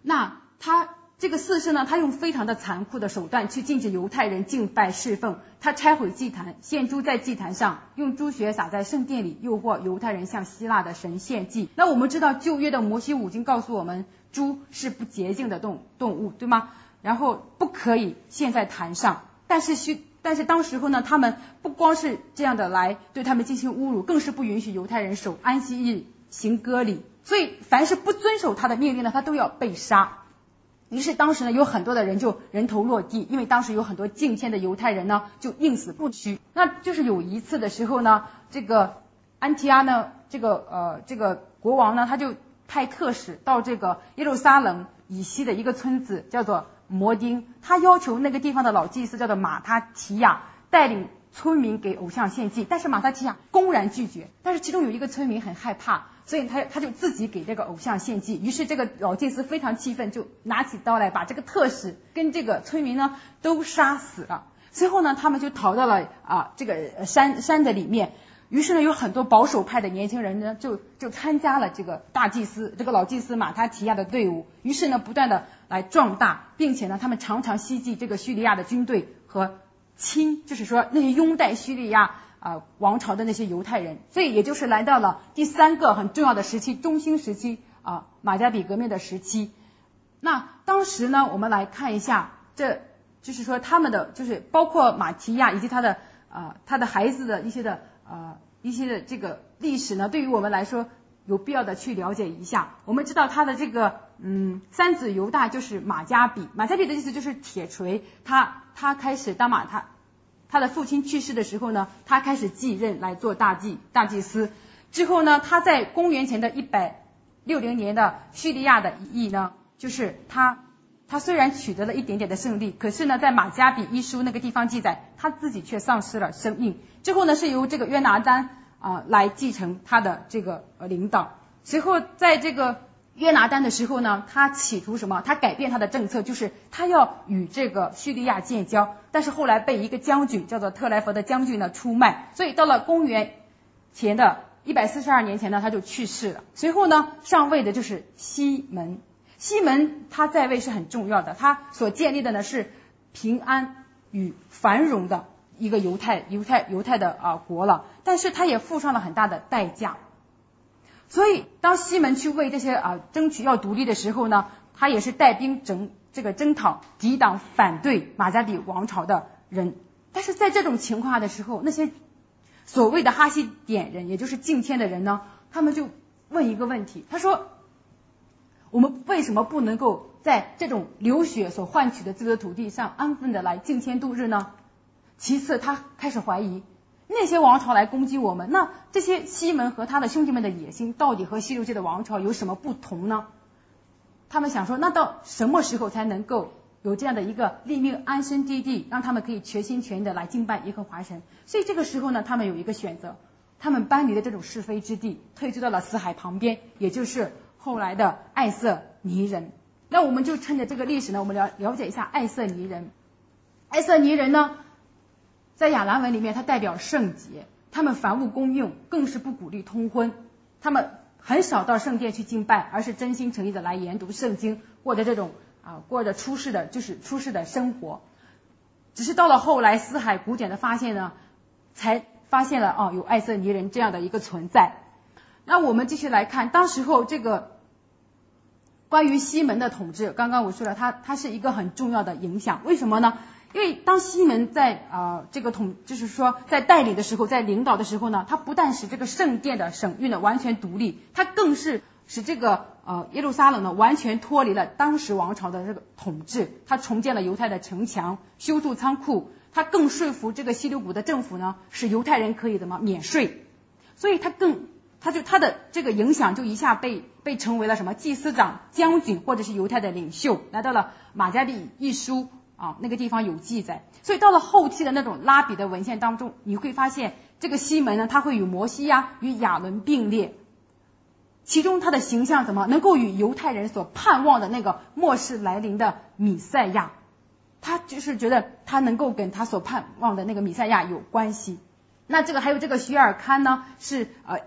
那他这个四世呢，他用非常的残酷的手段去禁止犹太人敬拜侍奉，他拆毁祭坛，献猪在祭坛上，用猪血洒在圣殿里，诱惑犹太人向希腊的神献祭。那我们知道旧约的摩西五经告诉我们，猪是不洁净的动动物，对吗？然后不可以献在坛上。但是需但是当时候呢，他们不光是这样的来对他们进行侮辱，更是不允许犹太人守安息日行割礼，所以凡是不遵守他的命令呢，他都要被杀。于是当时呢，有很多的人就人头落地，因为当时有很多敬虔的犹太人呢，就宁死不屈。那就是有一次的时候呢，这个安提阿呢，这个呃这个国王呢，他就派特使到这个耶路撒冷以西的一个村子，叫做摩丁，他要求那个地方的老祭司叫做马他提亚带领村民给偶像献祭，但是马他提亚公然拒绝。但是其中有一个村民很害怕，所以他他就自己给这个偶像献祭。于是这个老祭司非常气愤，就拿起刀来把这个特使跟这个村民呢都杀死了。随后呢，他们就逃到了啊这个山山的里面。于是呢，有很多保守派的年轻人呢，就就参加了这个大祭司这个老祭司马他提亚的队伍。于是呢，不断的来壮大，并且呢，他们常常袭击这个叙利亚的军队和亲，就是说那些拥戴叙利亚啊、呃、王朝的那些犹太人。所以也就是来到了第三个很重要的时期，中兴时期啊、呃，马加比革命的时期。那当时呢，我们来看一下，这就是说他们的就是包括马提亚以及他的啊、呃、他的孩子的一些的呃一些的这个历史呢，对于我们来说有必要的去了解一下。我们知道他的这个嗯三子犹大就是马加比，马加比的意思就是铁锤。他他开始当马他他的父亲去世的时候呢，他开始继任来做大祭大祭司。之后呢，他在公元前的一百六十年的叙利亚的一役呢，就是他他虽然取得了一点点的胜利，可是呢，在马加比一书那个地方记载，他自己却丧失了生命。之后呢，是由这个约拿单啊、呃、来继承他的这个呃领导。随后在这个约拿单的时候呢，他企图什么？他改变他的政策，就是他要与这个叙利亚建交，但是后来被一个将军叫做特莱弗的将军呢出卖，所以到了公元前的一百四十二年前呢，他就去世了。随后呢，上位的就是西门。西门他在位是很重要的，他所建立的呢是平安与繁荣的一个犹太犹太犹太的啊、呃、国了，但是他也付上了很大的代价。所以当西门去为这些啊、呃、争取要独立的时候呢，他也是带兵征这个征讨抵挡反对马加比王朝的人。但是在这种情况下的时候，那些所谓的哈西点人，也就是敬天的人呢，他们就问一个问题，他说我们为什么不能够在这种流血所换取的自己的土地上安分的来敬天度日呢？其次他开始怀疑那些王朝来攻击我们，那这些西门和他的兄弟们的野心到底和西流记的王朝有什么不同呢？他们想说，那到什么时候才能够有这样的一个立命安身之地，让他们可以全心全意的来敬拜耶和华神？所以这个时候呢，他们有一个选择，他们搬离了这种是非之地，退居到了死海旁边，也就是后来的艾瑟尼人。那我们就趁着这个历史呢，我们了了解一下艾瑟尼人。艾瑟尼人呢，在亚兰文里面，它代表圣洁，他们凡物公用，更是不鼓励通婚，他们很少到圣殿去敬拜，而是真心诚意的来研读圣经，过着这种啊过着出世的就是出世的生活。只是到了后来死海古典的发现呢，才发现了哦有艾瑟尼人这样的一个存在。那我们继续来看，当时候这个关于西门的统治，刚刚我说了，他他是一个很重要的影响。为什么呢？因为当西门在啊、呃、这个统，就是说在代理的时候，在领导的时候呢，他不但使这个圣殿的省域呢完全独立，他更是使这个呃耶路撒冷呢完全脱离了当时王朝的这个统治。他重建了犹太的城墙，修筑仓库，他更说服这个希留古的政府呢，使犹太人可以怎么免税，所以他更。他就他的这个影响就一下被被成为了什么祭司长、将军或者是犹太的领袖，来到了马加比一书啊那个地方有记载。所以到了后期的那种拉比的文献当中，你会发现这个西门呢，他会与摩西亚与亚伦并列，其中他的形象怎么能够与犹太人所盼望的那个末世来临的弥赛亚，他就是觉得他能够跟他所盼望的那个弥赛亚有关系。那这个还有这个徐尔堪呢，是呃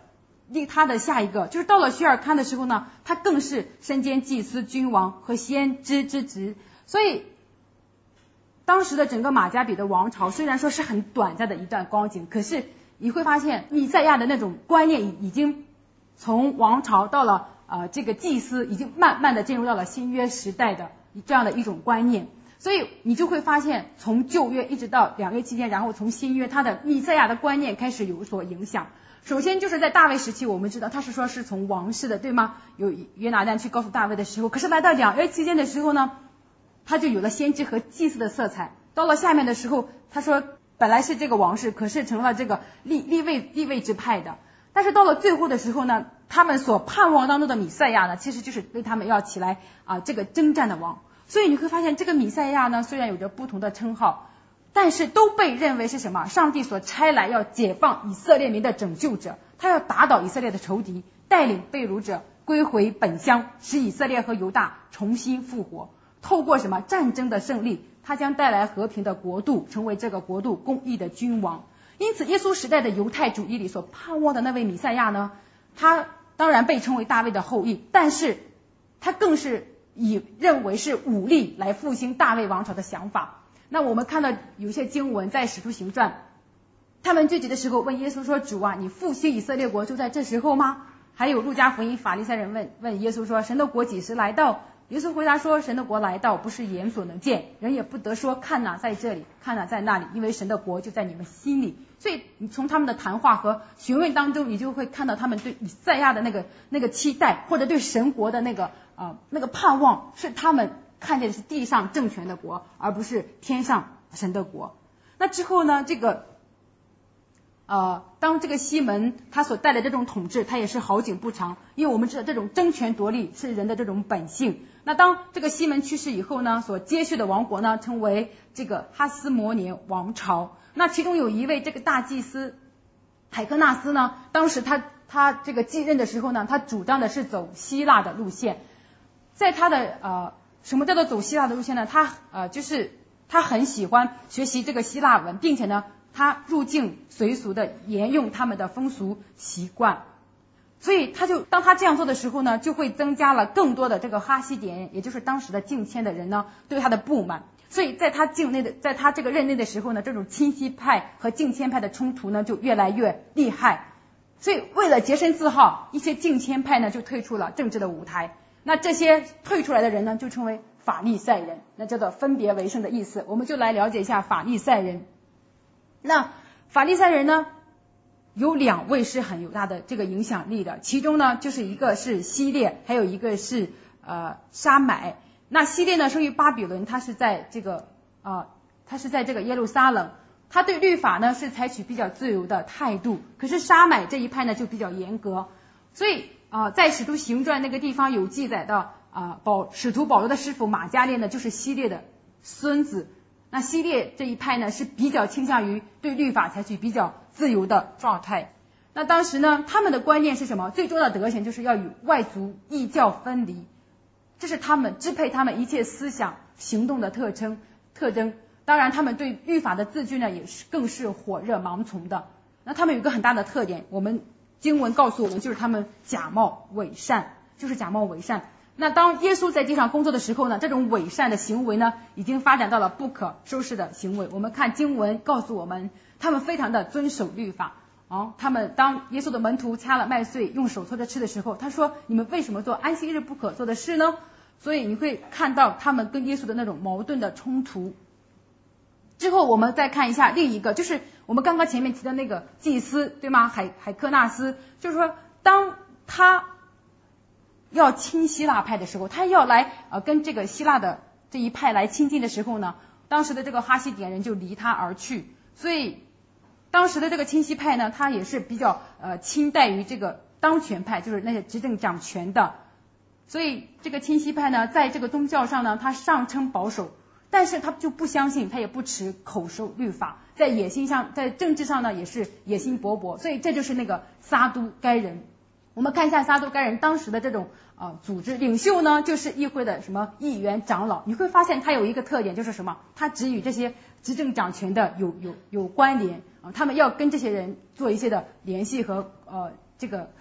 他的下一个就是到了薛尔堪的时候呢，他更是身兼祭司、君王和先知之职。所以当时的整个马加比的王朝虽然说是很短暂的一段光景，可是你会发现弥赛亚的那种观念已经从王朝到了呃这个祭司，已经慢慢的进入到了新约时代的这样的一种观念。所以你就会发现从旧约一直到两约期间，然后从新约，他的弥赛亚的观念开始有所影响。首先就是在大卫时期，我们知道他是说是从王室的，对吗？有约拿单去告诉大卫的时候，可是来到两约期间的时候呢，他就有了先知和祭司的色彩。到了下面的时候，他说本来是这个王室，可是成了这个立立位立位之派的。但是到了最后的时候呢，他们所盼望当中的弥赛亚呢，其实就是为他们要起来啊这个征战的王。所以你会发现这个弥赛亚呢，虽然有着不同的称号，但是都被认为是什么？上帝所差来要解放以色列民的拯救者，他要打倒以色列的仇敌，带领被掳者归回本乡，使以色列和犹大重新复活。透过什么战争的胜利，他将带来和平的国度，成为这个国度公义的君王。因此耶稣时代的犹太主义里所盼望的那位弥赛亚呢，他当然被称为大卫的后裔，但是他更是以认为是武力来复兴大卫王朝的想法。那我们看到有些经文在使徒行传，他们聚集的时候问耶稣说，主啊，你复兴以色列国就在这时候吗？还有路加福音，法利赛人问问耶稣说，神的国几时来到？耶稣回答说，神的国来到不是眼所能见，人也不得说看哪在这里，看哪在那里，因为神的国就在你们心里。所以你从他们的谈话和询问当中，你就会看到他们对以赛亚的那个那个期待，或者对神国的那个呃那个盼望，是他们看见的是地上政权的国，而不是天上神的国。那之后呢，这个呃，当这个西门他所带来的这种统治，他也是好景不长，因为我们知道这种争权夺利是人的这种本性。那当这个西门去世以后呢，所接续的王国呢，称为这个哈斯摩年王朝。那其中有一位这个大祭司海克纳斯呢，当时他他这个继任的时候呢，他主张的是走希腊的路线。在他的呃什么叫做走希腊的路线呢？他呃就是他很喜欢学习这个希腊文，并且呢他入境随俗的沿用他们的风俗习惯。所以他就当他这样做的时候呢，就会增加了更多的这个哈西点人，也就是当时的敬谦的人呢对他的不满。所以在他境内的在他这个任内的时候呢，这种亲西派和敬谦派的冲突呢就越来越厉害。所以为了洁身自好，一些敬谦派呢就退出了政治的舞台。那这些退出来的人呢就称为法利赛人，那叫做分别为圣的意思。我们就来了解一下法利赛人。那法利赛人呢有两位是很有大的这个影响力的，其中呢就是一个是希列，还有一个是呃沙买。那希列呢生于巴比伦，他是在这个呃他是在这个耶路撒冷，他对律法呢是采取比较自由的态度，可是沙买这一派呢就比较严格。所以啊、呃，在使徒行传那个地方有记载的啊、呃，保使徒保罗的师傅马加列呢就是希列的孙子。那希列这一派呢是比较倾向于对律法采取比较自由的状态。那当时呢他们的观念是什么？最终的德行就是要与外族异教分离，这是他们支配他们一切思想行动的特征特征。当然他们对律法的字句呢也是更是火热盲从的。那他们有一个很大的特点，我们经文告诉我们，就是他们假冒伪善，就是假冒伪善。那当耶稣在地上工作的时候呢，这种伪善的行为呢已经发展到了不可收拾的行为。我们看经文告诉我们，他们非常的遵守律法啊。他们当耶稣的门徒掐了麦穗用手托着吃的时候，他说，你们为什么做安息日不可做的事呢？所以你会看到他们跟耶稣的那种矛盾的冲突。之后我们再看一下另一个，就是我们刚刚前面提的那个祭司，对吗？海海克纳斯，就是说当他要亲希腊派的时候，他要来呃跟这个希腊的这一派来亲近的时候呢，当时的这个哈西点人就离他而去。所以当时的这个亲西派呢，他也是比较呃亲待于这个当权派，就是那些执政掌权的。所以这个亲西派呢，在这个宗教上呢，他上称保守，但是他就不相信，他也不持口授律法，在野心上，在政治上呢也是野心勃勃。所以这就是那个撒都该人。我们看一下撒都该人当时的这种呃组织领袖呢，就是议会的什么议员长老。你会发现他有一个特点，就是什么？他只与这些执政掌权的有有有关联啊，他们要跟这些人做一些的联系和呃这个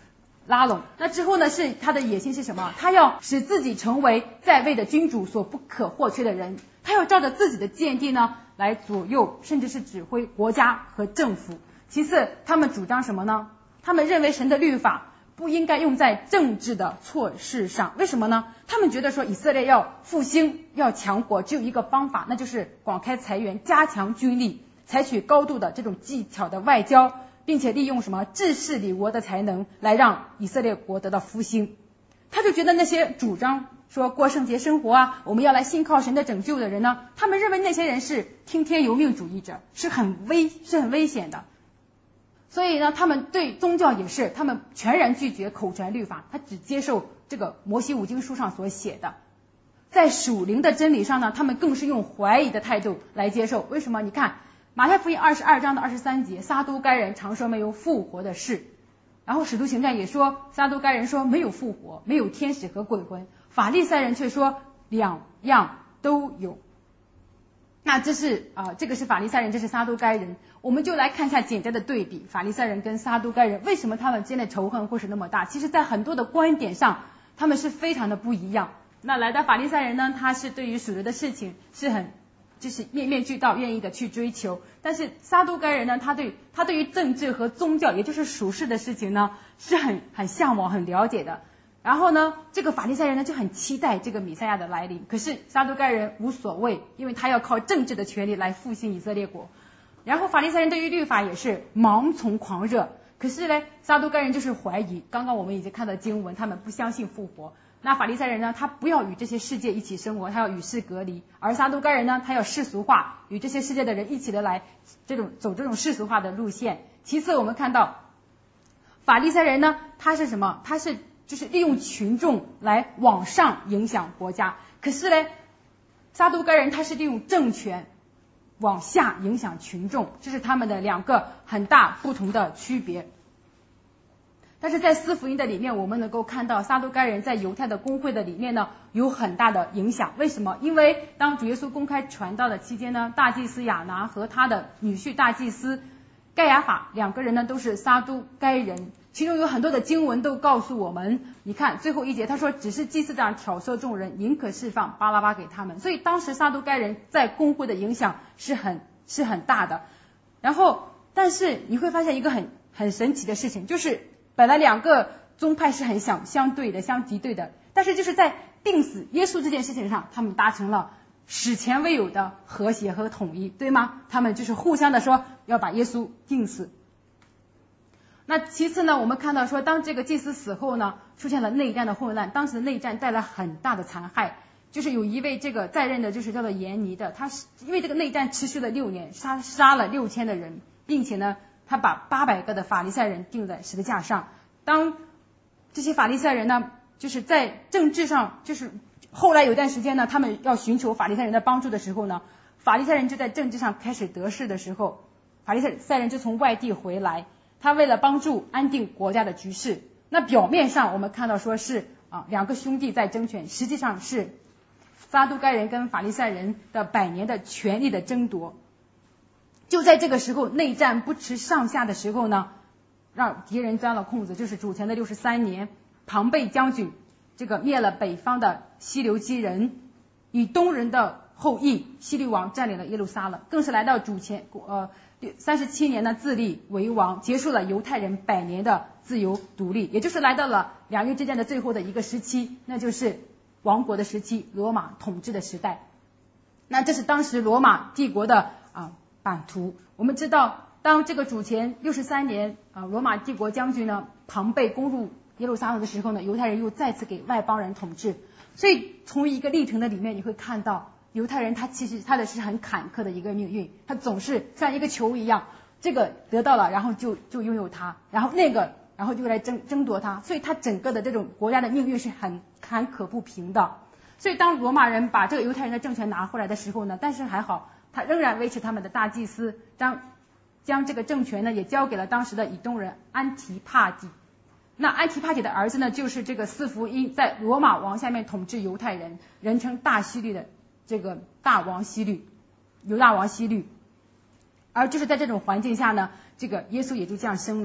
拉拢。那之后呢，是他的野心是什么？他要使自己成为在位的君主所不可或缺的人，他要照着自己的见地呢来左右甚至是指挥国家和政府。其次，他们主张什么呢？他们认为神的律法不应该用在政治的错事上。为什么呢？他们觉得说以色列要复兴要强国，只有一个方法，那就是广开财源，加强军力，采取高度的这种技巧的外交，并且利用什么治世理国的才能来让以色列国得到复兴。他就觉得那些主张说过圣洁生活啊，我们要来信靠神的拯救的人呢，他们认为那些人是听天由命主义者，是很危是很危险的。所以呢，他们对宗教也是，他们全然拒绝口传律法，他只接受这个摩西五经书上所写的。在属灵的真理上呢，他们更是用怀疑的态度来接受。为什么？你看马太福音二十二章的二十三节，撒都该人常说没有复活的事，然后使徒行传也说撒都该人说没有复活，没有天使和鬼魂，法利赛人却说两样都有。那这是啊、呃，这个是法利赛人，这是撒都该人。我们就来看一下简单的对比，法利赛人跟撒都该人，为什么他们间的仇恨会是那么大？其实在很多的观点上他们是非常的不一样。那来到法利赛人呢，他是对于属灵的事情是很就是面面俱到，愿意的去追求。但是撒都该人呢，他对他对于政治和宗教，也就是属世的事情呢，是很很向往很了解的。然后呢，这个法利赛人呢就很期待这个弥赛亚的来临，可是撒都该人无所谓，因为他要靠政治的权利来复兴以色列国。然后法利赛人对于律法也是盲从狂热，可是呢，撒都该人就是怀疑。刚刚我们已经看到经文，他们不相信复活。那法利赛人呢，他不要与这些世界一起生活，他要与世隔离；而撒都该人呢，他要世俗化，与这些世界的人一起的来这种走这种世俗化的路线。其次，我们看到法利赛人呢，他是什么？他是就是利用群众来往上影响国家，可是呢，撒都该人他是利用政权往下影响群众，这是他们的两个很大不同的区别。但是在四福音的里面，我们能够看到撒都该人在犹太的公会的里面呢有很大的影响。为什么？因为当主耶稣公开传道的期间呢，大祭司亚拿和他的女婿大祭司盖亚法两个人呢都是撒都该人。其中有很多的经文都告诉我们，你看最后一节他说，只是祭司长挑唆众人，宁可释放巴拉巴给他们。所以当时撒都该人在公会的影响是很是很大的。然后但是你会发现一个很很神奇的事情，就是本来两个宗派是很相相对的相敌对的，但是就是在定死耶稣这件事情上，他们达成了史前未有的和谐和统一，对吗？他们就是互相的说要把耶稣定死。那其次呢，我们看到说当这个祭司死后呢，出现了内战的混乱，当时的内战带来很大的残害，就是有一位这个在任的就是叫做严尼的，他是因为这个内战持续了六年，杀杀了六千的人，并且呢他把八百个的法利赛人钉在十字架上。当这些法利赛人呢就是在政治上，就是后来有段时间呢他们要寻求法利赛人的帮助的时候呢，法利赛人就在政治上开始得势的时候，法利赛人就从外地回来，他为了帮助安定国家的局势，那表面上我们看到说是啊两个兄弟在争权，实际上是撒都该人跟法利赛人的百年的权力的争夺。就在这个时候，内战不持上下的时候呢，让敌人钻了空子，就是主前的六十三年，庞贝将军这个灭了北方的西流基人，以东人的后裔希律王占领了耶路撒冷，更是来到主前呃三十七年呢自立为王，结束了犹太人百年的自由独立，也就是来到了两约之间的最后的一个时期，那就是王国的时期，罗马统治的时代。那这是当时罗马帝国的啊版图。我们知道当这个主前六十三年啊罗马帝国将军呢庞贝攻入耶路撒冷的时候呢，犹太人又再次给外邦人统治。所以从一个历程的里面你会看到，犹太人他其实他的是很坎坷的一个命运，他总是像一个球一样，这个得到了然后就就拥有它，然后那个然后就来争争夺它，所以他整个的这种国家的命运是很坎坷不平的。所以当罗马人把这个犹太人的政权拿回来的时候呢，但是还好他仍然维持他们的大祭司，将将这个政权呢也交给了当时的以东人安提帕底。那安提帕底的儿子呢就是这个四福音在罗马王下面统治犹太人，人称大希律的这个大王希律，犹大王希律。而就是在这种环境下呢，这个耶稣也就降生了。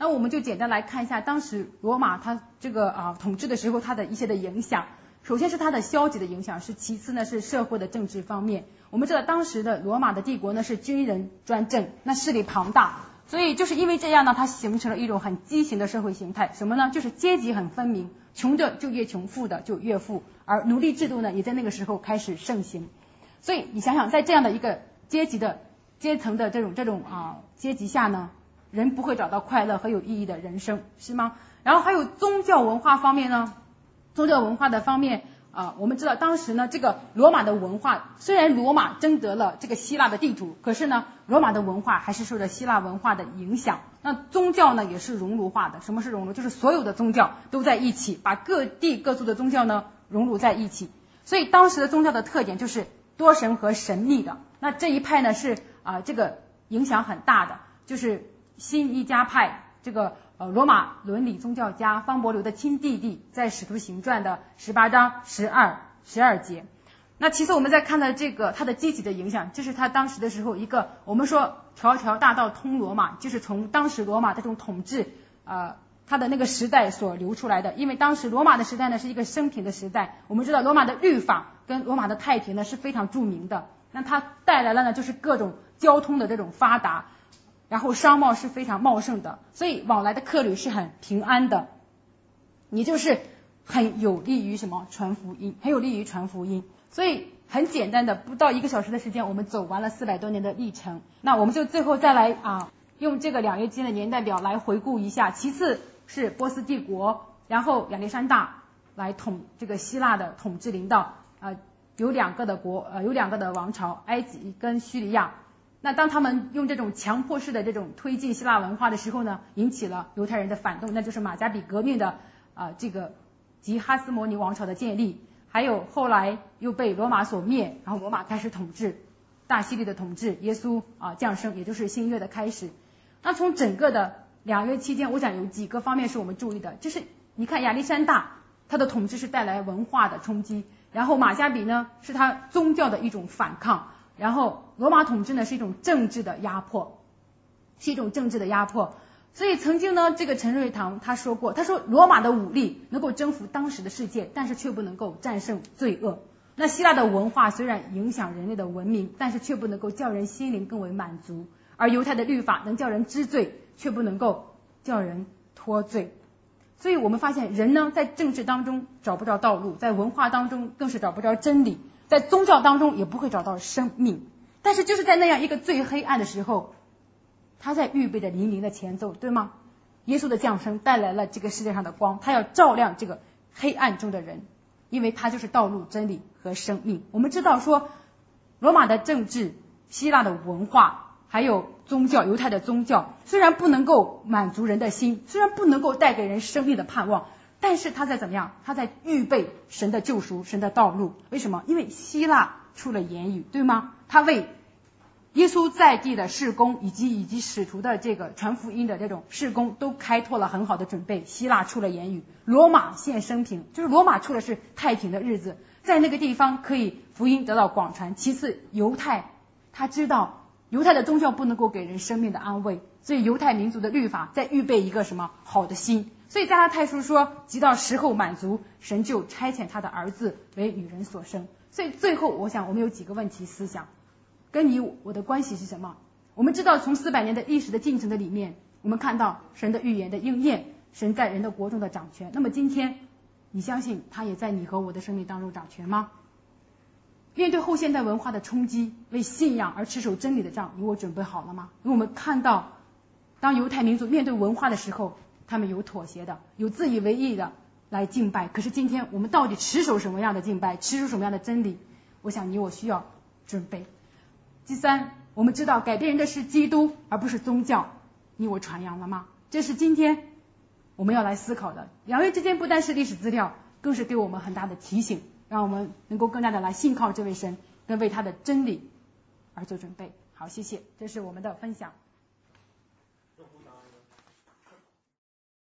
那我们就简单来看一下当时罗马它这个啊统治的时候它的一些的影响。首先是它的消极的影响，是其次呢是社会的政治方面。我们知道当时的罗马的帝国呢是军人专政，那势力庞大，所以就是因为这样呢，它形成了一种很畸形的社会形态。什么呢？就是阶级很分明，穷的就越穷，富的就越富，而奴隶制度呢也在那个时候开始盛行。所以你想想，在这样的一个阶级的阶层的这种这种啊阶级下呢，人不会找到快乐和有意义的人生，是吗？然后还有宗教文化方面呢，宗教文化的方面啊，我们知道当时呢，这个罗马的文化，虽然罗马争得了这个希腊的地主，可是呢，罗马的文化还是受着希腊文化的影响。那宗教呢，也是熔炉化的。什么是熔炉？就是所有的宗教都在一起，把各地各族的宗教呢熔炉在一起。所以当时的宗教的特点就是多神和神秘的。那这一派呢是啊、呃、这个影响很大的，就是新一家派，这个呃罗马伦理宗教家方伯流的亲弟弟，在使徒行传的十八章十二十二节。那其次我们再看到这个它的积极的影响，这是他当时的时候一个我们说条条大道通罗马，就是从当时罗马这种统治呃它的那个时代所流出来的。因为当时罗马的时代呢是一个升平的时代，我们知道罗马的律法跟罗马的太平呢是非常著名的，那它带来了呢就是各种交通的这种发达，然后商贸是非常茂盛的，所以往来的客旅是很平安的，也就是很有利于什么传福音，很有利于传福音。所以很简单的，不到一个小时的时间，我们走完了四百多年的历程。那我们就最后再来啊，用这个两约之间的年代表来回顾一下。其次是波斯帝国，然后亚历山大来统这个希腊的统治领导啊，有两个的国呃有两个的王朝，埃及跟叙利亚。那当他们用这种强迫式的这种推进希腊文化的时候呢，引起了犹太人的反动，那就是马加比革命的啊、呃、这个及哈斯摩尼王朝的建立。还有后来又被罗马所灭，然后罗马开始统治，大希律的统治，耶稣啊降生，也就是新约的开始。那从整个的两约期间，我想有几个方面是我们注意的，就是你看亚历山大他的统治是带来文化的冲击，然后马加比呢是他宗教的一种反抗，然后罗马统治呢是一种政治的压迫，是一种政治的压迫。所以曾经呢，这个陈瑞堂他说过，他说罗马的武力能够征服当时的世界，但是却不能够战胜罪恶。那希腊的文化虽然影响人类的文明，但是却不能够叫人心灵更为满足。而犹太的律法能叫人知罪，却不能够叫人脱罪。所以我们发现人呢，在政治当中找不着道路，在文化当中更是找不着真理，在宗教当中也不会找到生命。但是就是在那样一个最黑暗的时候，他在预备着黎明的前奏，对吗？耶稣的降生带来了这个世界上的光，他要照亮这个黑暗中的人，因为他就是道路、真理和生命。我们知道说，罗马的政治、希腊的文化还有宗教，犹太的宗教虽然不能够满足人的心，虽然不能够带给人生命的盼望，但是他在怎么样？他在预备神的救赎、神的道路。为什么？因为希腊出了言语，对吗？他为耶稣在地的事工以及以及使徒的这个传福音的这种事工都开拓了很好的准备。希腊出了言语，罗马现生平，就是罗马出的是太平的日子，在那个地方可以福音得到广传。其次犹太他知道犹太的宗教不能够给人生命的安慰，所以犹太民族的律法在预备一个什么好的心。所以加拉太书说，直到时候满足，神就差遣他的儿子为女人所生。所以最后我想我们有几个问题思想，跟你我的关系是什么？我们知道从四百年的历史的进程的里面，我们看到神的预言的应验，神在人的国中的掌权。那么今天你相信他也在你和我的生命当中掌权吗？面对后现代文化的冲击，为信仰而持守真理的仗，你我准备好了吗？因为我们看到当犹太民族面对文化的时候，他们有妥协的，有自以为意的来敬拜。可是今天我们到底持守什么样的敬拜，持守什么样的真理？我想你我需要准备。第三，我们知道改变人的是基督而不是宗教，你我传扬了吗？这是今天我们要来思考的。两位之间不单是历史资料，更是给我们很大的提醒，让我们能够更加的来信靠这位神，跟为他的真理而做准备。好，谢谢，这是我们的分享。